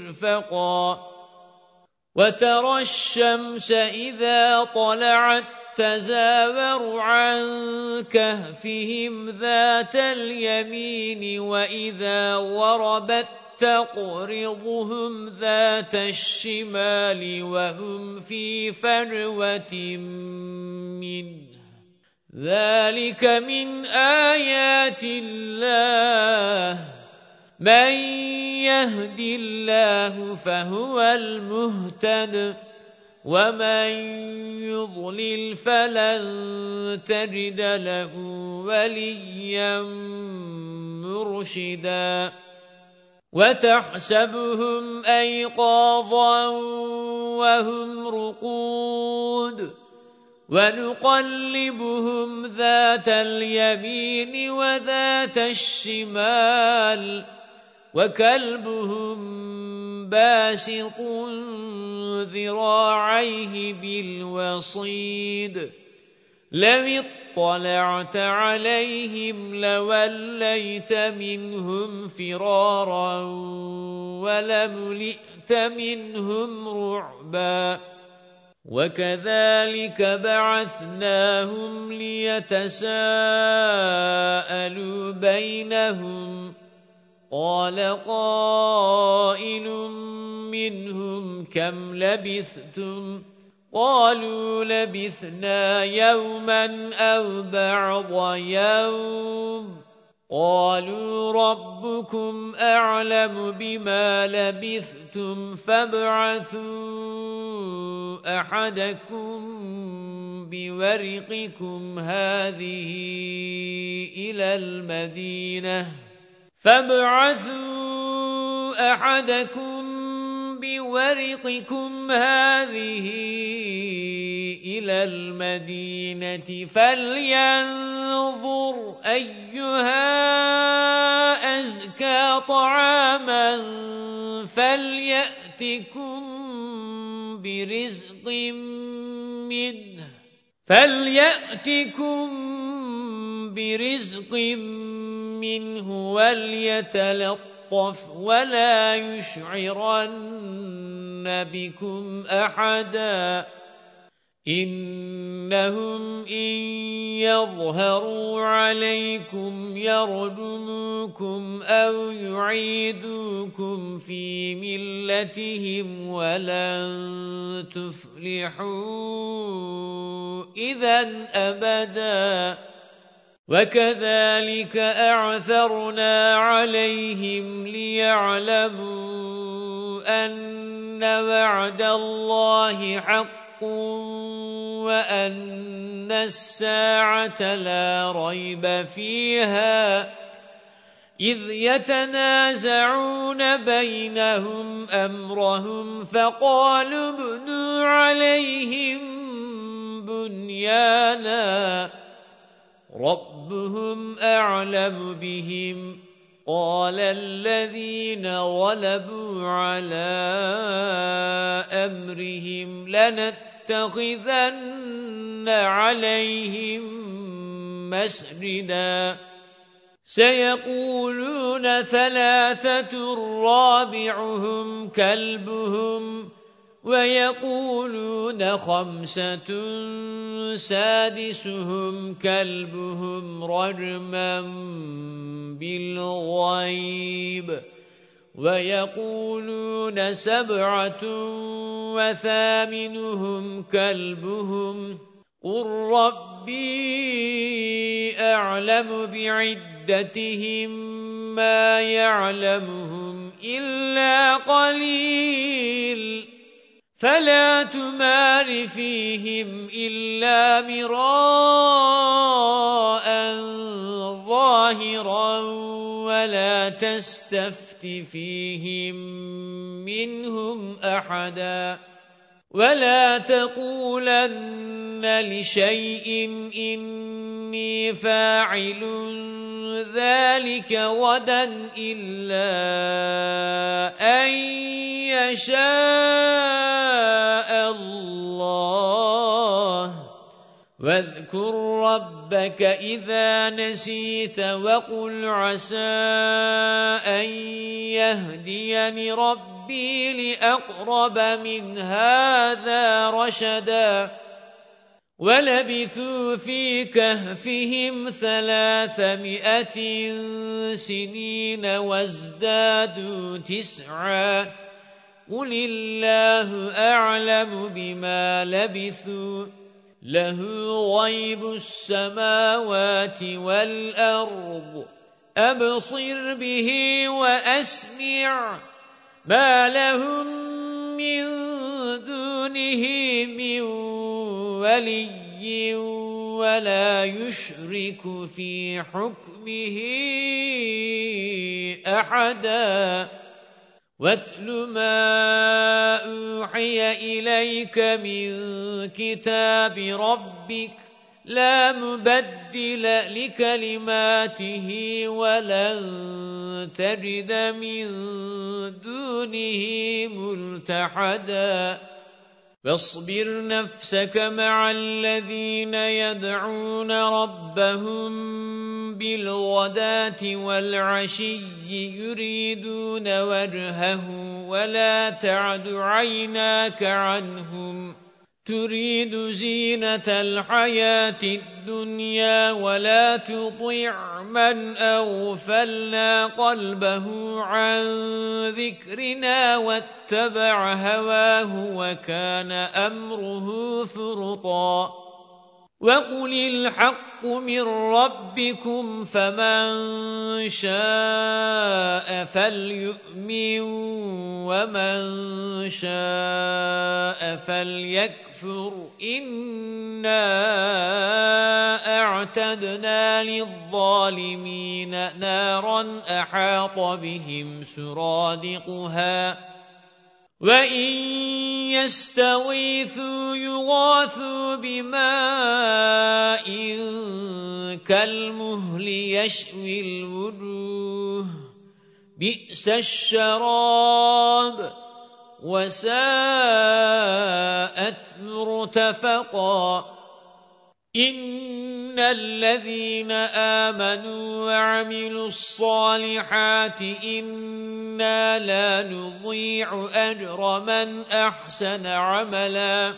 مِرْفَقًا وَتَرَى الشَّمْسَ إِذَا طَلَعَتْ تزاوروا عن كهفهم ذات اليمين وإذا وربت تقرضهم ذات الشمال وهم في فجوة منه ذلك من آيات الله من يهد الله فهو المهتد ومن يضلل فلن تجد له وليا مرشدا وتحسبهم أيقاظا وهم رقود ونقلبهم ذات اليمين وذات الشمال وكلبهم باسط ذراعيه بالوصيد لو اطلعت عليهم لوليت منهم فرارا ولملئت منهم رعبا وكذلك بعثناهم ليتساءلوا بينهم قال قائل منهم كم لبثتم قالوا لبثنا يوما أو بعض يوم قالوا ربكم أعلم بما لبثتم فابعثوا أحدكم بورقكم هذه إلى المدينة فابعثوا أحدكم بورقكم هذه إلى المدينة فلينظر أيها أزكى طعاما فليأتكم برزق منه فليأتكم برزق منه وليتلطف ولا يشعرن بكم أحدا إنهم إن يظهروا عليكم يرجموكم أو يعيدوكم في ملتهم ولن تفلحوا إذا أبدا وكذلك أعثرنا عليهم ليعلموا أن وعد الله حق وأن الساعة لا ريب فيها إذ يتنازعون بينهم أمرهم فقالوا ابنوا عليهم بنيانا ربهم أعلم بهم قال الذين غلبوا على أمرهم لنتخذن عليهم مسجدا سيقولون ثلاثة رابعهم كلبهم ويقولون خمسة سادسهم كلبهم رجما بالغيب ويقولون سبعة وثامنهم كلبهم قل ربي أعلم بعدتهم ما يعلمهم إلا قليل فلا تمار فيهم إلا مراء ظاهرا ولا تستفت فيهم منهم أحدا ولا تقولن لشيء إني فاعل ذلك غدا إلا أن يشاء الله واذكر ربك إذا نسيت وقل عسى أن يهديني ربي لأقرب من هذا رشدا وَلَبِثُوا فِي كَهْفِهِمْ ثَلَاثَمِائَةٍ سِنِينَ وَازْدَادُوا تِسْعًا قُلِ اللَّهُ أَعْلَمُ بِمَا لَبِثُوا لَهُ غَيْبُ السَّمَاوَاتِ وَالْأَرْضِ أَبْصِرْ بِهِ وَأَسْمِعْ مَا لَهُم مِّن دُونِهِ مِن وَلِيٍّ وَلَا يُشْرِكُ فِي حُكْمِهِ أَحَدًا وَاتْلُ مَا أُوحِيَ إِلَيْكَ مِنْ كِتَابِ رَبِّكَ لَا مُبَدِّلَ لِكَلِمَاتِهِ وَلَنْ تَجِدَ مِنْ دُونِهِ مُلْتَحَدًا فاصبر نفسك مع الذين يدعون ربهم بالغداة والعشي يريدون وجهه ولا تعد عيناك عنهم تريد زينة الحياة الدنيا ولا تطع من أغفلنا قلبه عن ذكرنا واتبع هواه وكان أمره فرطا وقل الحق من ربكم فمن شاء فليؤمن ومن شاء فليكفر إنا أعتدنا للظالمين نارا أحاط بهم سرادقها وَإِن يَسْتَغِيثُوا يُغَاثُوا بِمَاءٍ كَالْمُهْلِ يَشْوِي الْوُجُوهَ بِئْسَ الشَّرَابُ وَسَاءَتْ مُرْتَفَقًا إِنَّ الَّذِينَ آمَنُوا وَعَمِلُوا الصَّالِحَاتِ إِنَّا لَا نُضِيعُ أَجْرَ مَنْ أَحْسَنَ عَمَلًا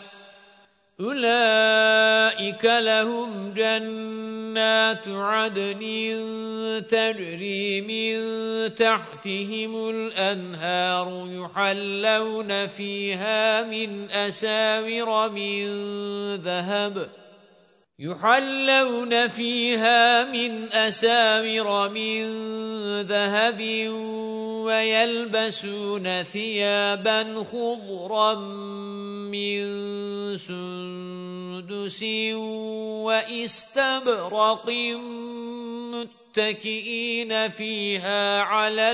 أُولَئِكَ لَهُمْ جَنَّاتُ عَدْنٍ تَجْرِي مِنْ تَحْتِهِمُ الْأَنْهَارُ يُحَلَّوْنَ فِيهَا مِنْ أَسَاوِرَ مِنْ ذَهَبٍ يُحَلَّوْنَ فِيهَا مِنْ أَسَاوِرَ مِنْ ذَهَبٍ وَيَلْبَسُونَ ثِيَابًا خُضْرًا مِنْ سُنْدُسٍ وَإِسْتَبْرَقٍ مُتَّكِئِينَ فِيهَا عَلَى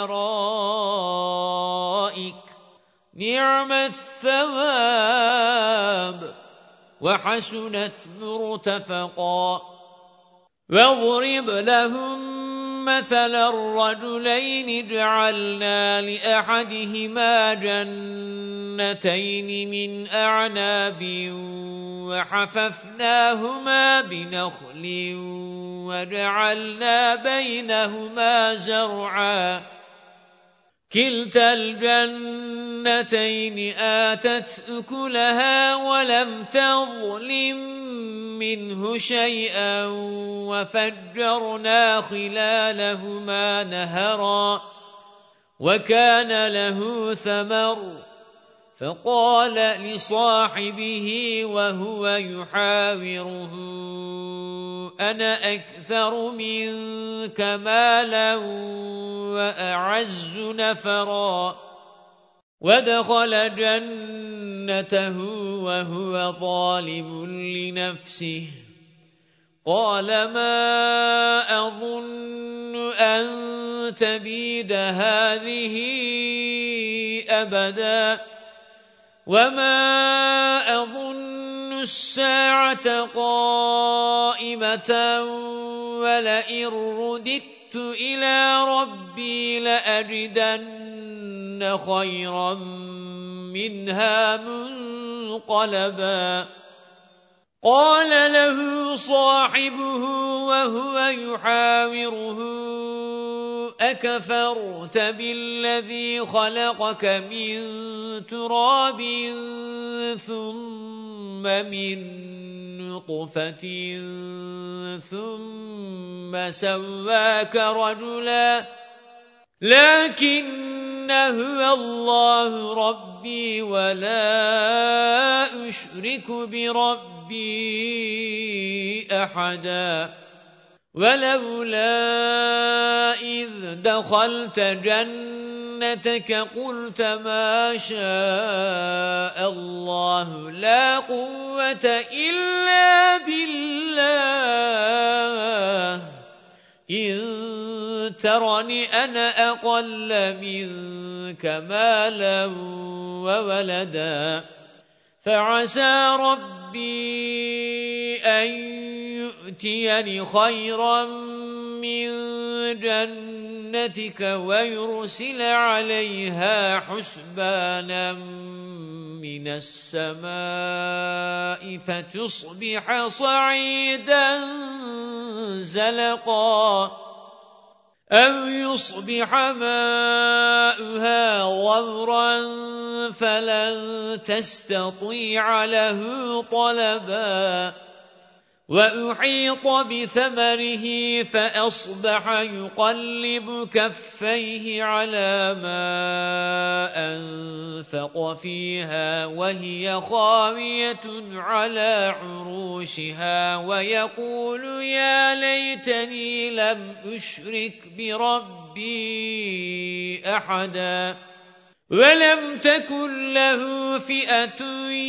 الْأَرَائِكِ نِعْمَ الثَّوَابُ وَحَسُنَتْ مُرْتَفَقًا وَاضْرِبْ لَهُم مَّثَلًا الرَّجُلَيْنِ جَعَلْنَا لِأَحَدِهِمَا جَنَّتَيْنِ مِنْ أَعْنَابٍ وَحَفَفْنَاهُمَا بِنَخْلٍ وَجَعَلْنَا بَيْنَهُمَا زَرْعًا كِلْتَا الْجَنَّتَيْنِ آتَتْ أُكُلَهَا وَلَمْ تَظْلِم مِّنْهُ شَيْئًا وَفَجَّرْنَا خِلَالَهُمَا نَهَرًا وَكَانَ لَهُ ثَمَرٌ فَقَالَ لِصَاحِبِهِ وَهُوَ يُحَاوِرُهُ أَنَا أَكْثَرُ مِنكَ مَالًا وَأَعَزُّ نَفَرًا وَدَخَلَ جَنَّتَهُ وَهُوَ ظَالِمٌ لِنَفْسِهِ قَالَ مَا أَظُنُّ أَن تَبِيدَ هَذِهِ أَبَدًا وَمَا أَظُنُّ السَّاعَةَ قَائِمَةً وَلَئِن رُّدِدتُّ إِلَى رَبِّي لَأَجِدَنَّ خَيْرًا مِنْهَا مُنْقَلَبًا قال له صاحبه وهو يحاوره أكفرت بالذي خلقك من تراب ثم من نطفة ثم سواك رجلا لكن هو الله ربي ولا أشرك بربي أحدا ولولا إذ دخلت جنتك قلت ما شاء الله لا قوة إلا بالله إن ترني أنا أقل منك مالا وولدا فعسى ربي أن يؤتيني خيرا من جنتك ويرسل عليها حسبانا من السماء فتصبح صعيدا زلقا أو يصبح ماؤها غورا فلن تستطيع له طلبا وأحيط بثمره فأصبح يقلب كفيه على ما أنفق فيها وهي خاوية على عروشها ويقول يا ليتني لم أشرك بربي أحدا ولم تكن له فئة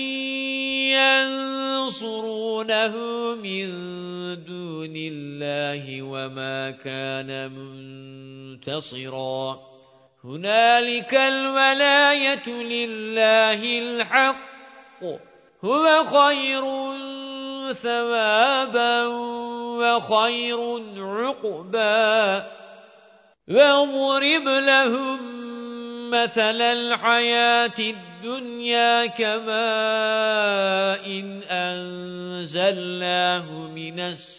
ينصرونه من دون الله وما كان منتصرا هنالك الولاية لله الحق هو خير ثوابا وخير عقبا واضرب لهم مثل الحياة الدنيا كماء إن أنزلناه من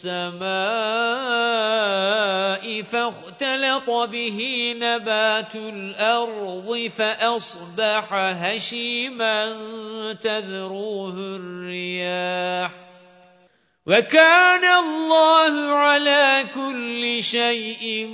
السماء فاختلط به نبات الأرض فأصبح هشيما تذروه الرياح وكان الله على كل شيء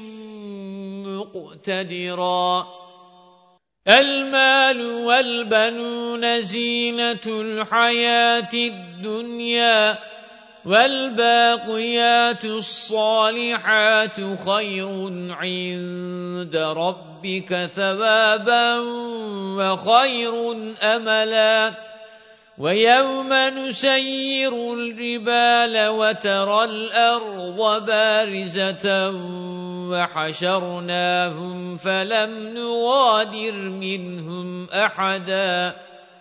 مقتدرا المال والبنون زينة الحياة الدنيا والباقيات الصالحات خير عند ربك ثوابا وخير أملا ويوم نسير الجبال وترى الأرض بارزة وحشرناهم فلم نغادر منهم أحدا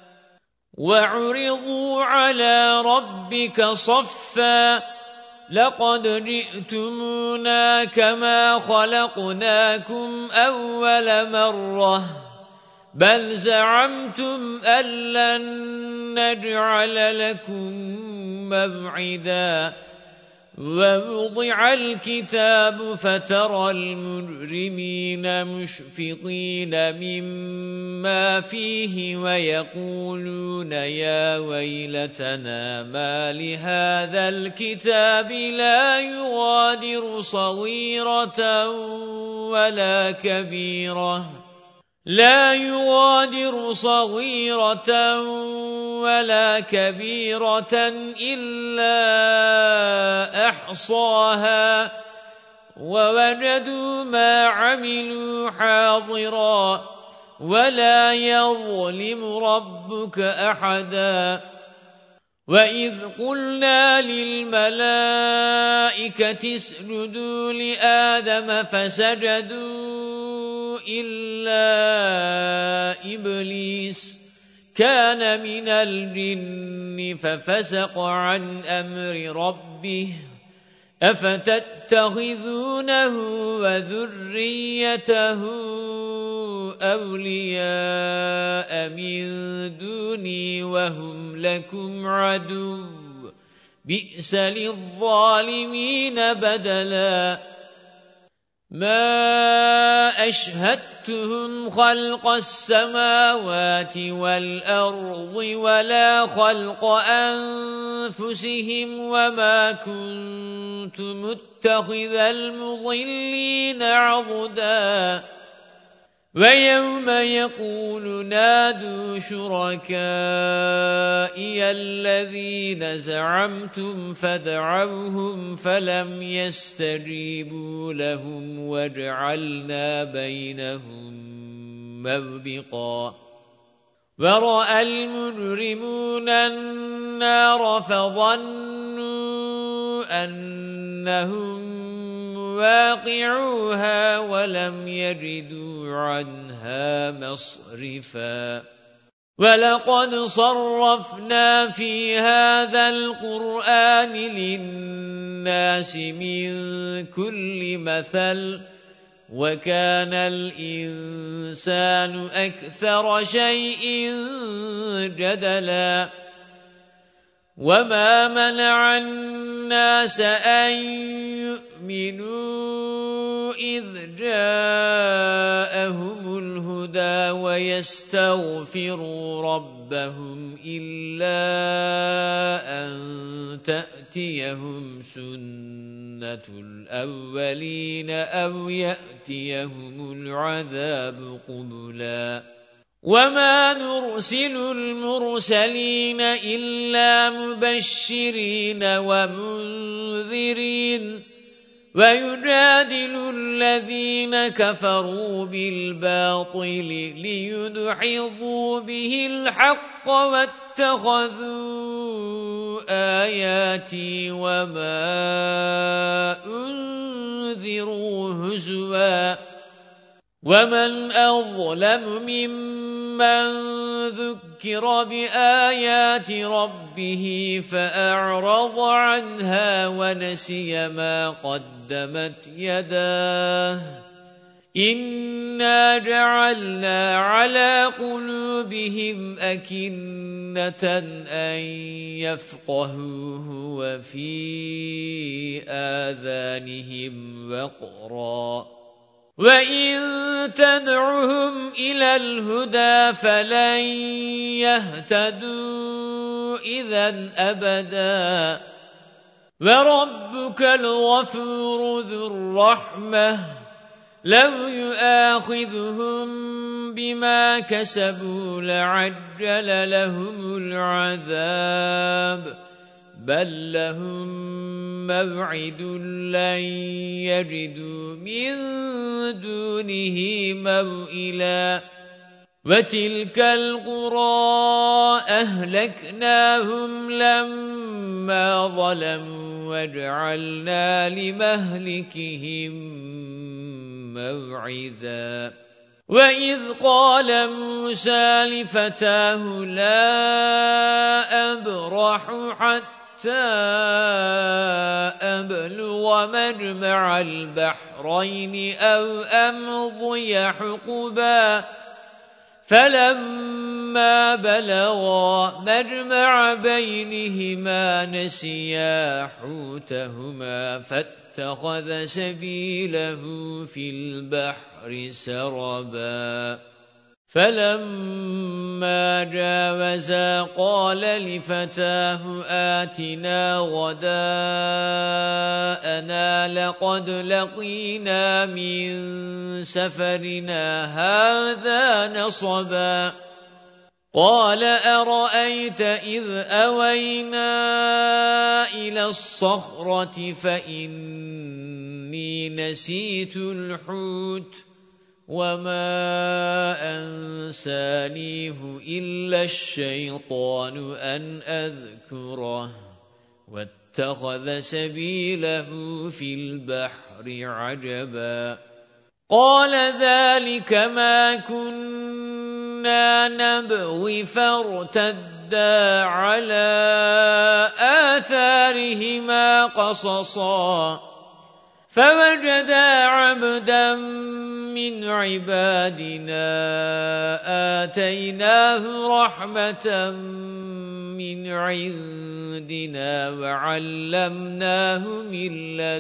وعرضوا على ربك صفا لقد جئتمونا كما خلقناكم أول مرة بل زعمتم أن لن نجعل لكم موعدا ووضع الكتاب فترى المجرمين مشفقين مما فيه ويقولون يا ويلتنا ما لهذا الكتاب لا يغادر صغيرة ولا كبيرة لا يغادر صغيرة ولا كبيرة إلا أحصاها ووجدوا ما عملوا حاضرا ولا يظلم ربك أحدا وإذ قلنا للملائكة اسجدوا لآدم فسجدوا إلا إبليس كان من الجن ففسق عن أمر ربه أفتتخذونه وذريته أولياء من دوني وهم لكم عدو بئس للظالمين بدلا ما أشهدتهم خلق السماوات والأرض ولا خلق أنفسهم وما كنت متخذ المضلين عضدا ويوم يقول نادوا شركائي الذين زعمتم فدعوهم فلم يستجيبوا لهم وجعلنا بينهم موبقا ورأى المجرمون النار فظنوا أنهم واقعوها ولم يجدوا عنها مصرفا ولقد صرفنا في هذا القرآن للناس من كل مثل وكان الإنسان أكثر شيء جدلا وما منع الناس أن يؤمنوا إذ جاءهم الهدى ويستغفروا ربهم إلا أن تأتيهم سنة الأولين أو يأتيهم العذاب قبلا وما نرسل المرسلين إلا مبشرين ومنذرين ويجادل الذين كفروا بالباطل ليدحضوا به الحق واتخذوا آياتي وما أنذروا هزوا ومن أظلم ممن ذكر بآيات ربه فأعرض عنها ونسي ما قدمت يداه إنا جعلنا على قلوبهم أكنة أن يفقهوه وفي آذانهم وقرا وَإِن تَدْعُهُمْ إِلَى الْهُدَى فَلَن يَهْتَدُوا إِذًا أَبَدًا وَرَبُّكَ الْغَفُورُ ذُو الرَّحْمَةِ لَوْ يُؤَاخِذُهُم بِمَا كَسَبُوا لَعَجَّلَ لَهُمُ الْعَذَابَ بَل لَّهُم مَّوْعِدٌ لَّن يَجِدُوا مِن دُونِهِ مَوْئِلًا وَتِلْكَ الْقُرَىٰ أَهْلَكْنَاهُمْ لَمَّا ظَلَمُوا وَجَعَلْنَا لِمَهْلِكِهِم مَّوْعِدًا وَإِذْ قَالَ مُوسَى لِفَتَاهُ لَا أَبْرَحُ حَتَّىٰ أَبْلُغَ مَجْمَعَ الْبَحْرَيْنِ أَوْ أَمْضِيَ حُقُبًا فَلَمَّا بَلَغَا مَجْمَعَ بَيْنِهِمَا نَسِيَا حُوتَهُمَا فَاتَّخَذَ سَبِيلَهُ فِي الْبَحْرِ سَرَبًا فَلَمَّا جَاوَزَا قَالَ لِفَتَاهُ آتِنَا غَدَاءَنَا لَقَدْ لَقِينَا مِنْ سَفَرِنَا هَذَا نَصَبًا قَالَ أَرَأَيْتَ إِذْ أَوَيْنَا إِلَى الصَّخْرَةِ فَإِنِّي نَسِيتُ الْحُوتَ وَمَا أَنسَانِيهُ إِلَّا الشَّيْطَانُ أَنْ أَذْكُرَهُ وَاتَّخَذَ سَبِيلَهُ فِي الْبَحْرِ عَجَبًا قَالَ ذَلِكَ مَا كُنَّا نَبْغِ فَارْتَدَّا عَلَى آثَارِهِمَا قَصَصًا فوجدا عبدا من عبادنا آتيناه رحمة من عندنا وعلمناه من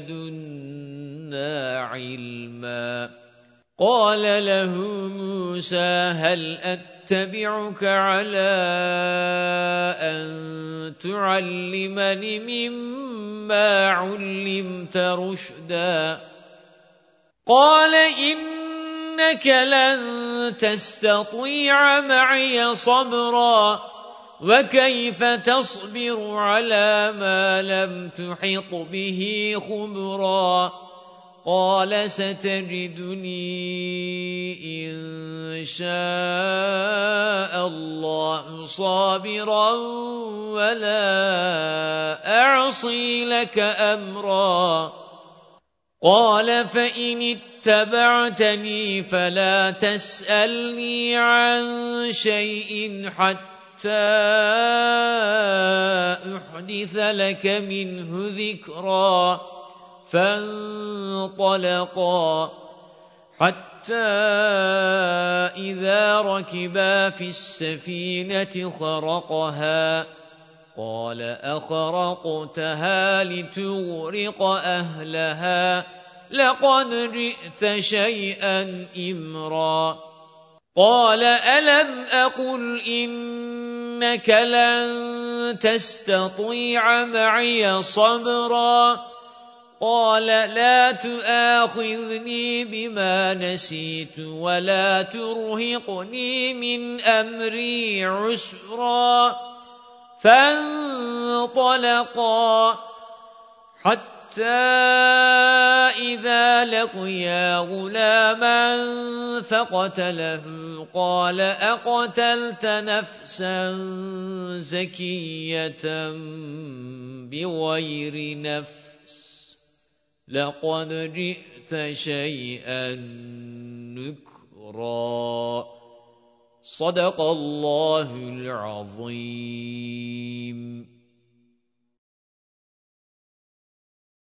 لدنا علما قال له موسى هل أتبعك على أن تعلمني مما علمت رشدا قال إنك لن تستطيع معي صبرا وكيف تصبر على ما لم تحط به خبرا قال ستجدني إن شاء الله صابرا ولا أعصي لك أمرا قال فإن اتبعتني فلا تسألني عن شيء حتى أحدث لك منه ذكرا فانطلقا حتى إذا ركبا في السفينة خرقها قال أخرقتها لتغرق أهلها لقد جئت شيئا إمرا قال ألم أقل إنك لن تستطيع معي صبرا قال لا تؤاخذني بما نسيت ولا ترهقني من أمري عسرا فانطلقا حتى إذا لقيا غلاما فقتله قال أقتلت نفسا زكية بغير نفس لقد جئت شيئا نكرا صدق الله العظيم.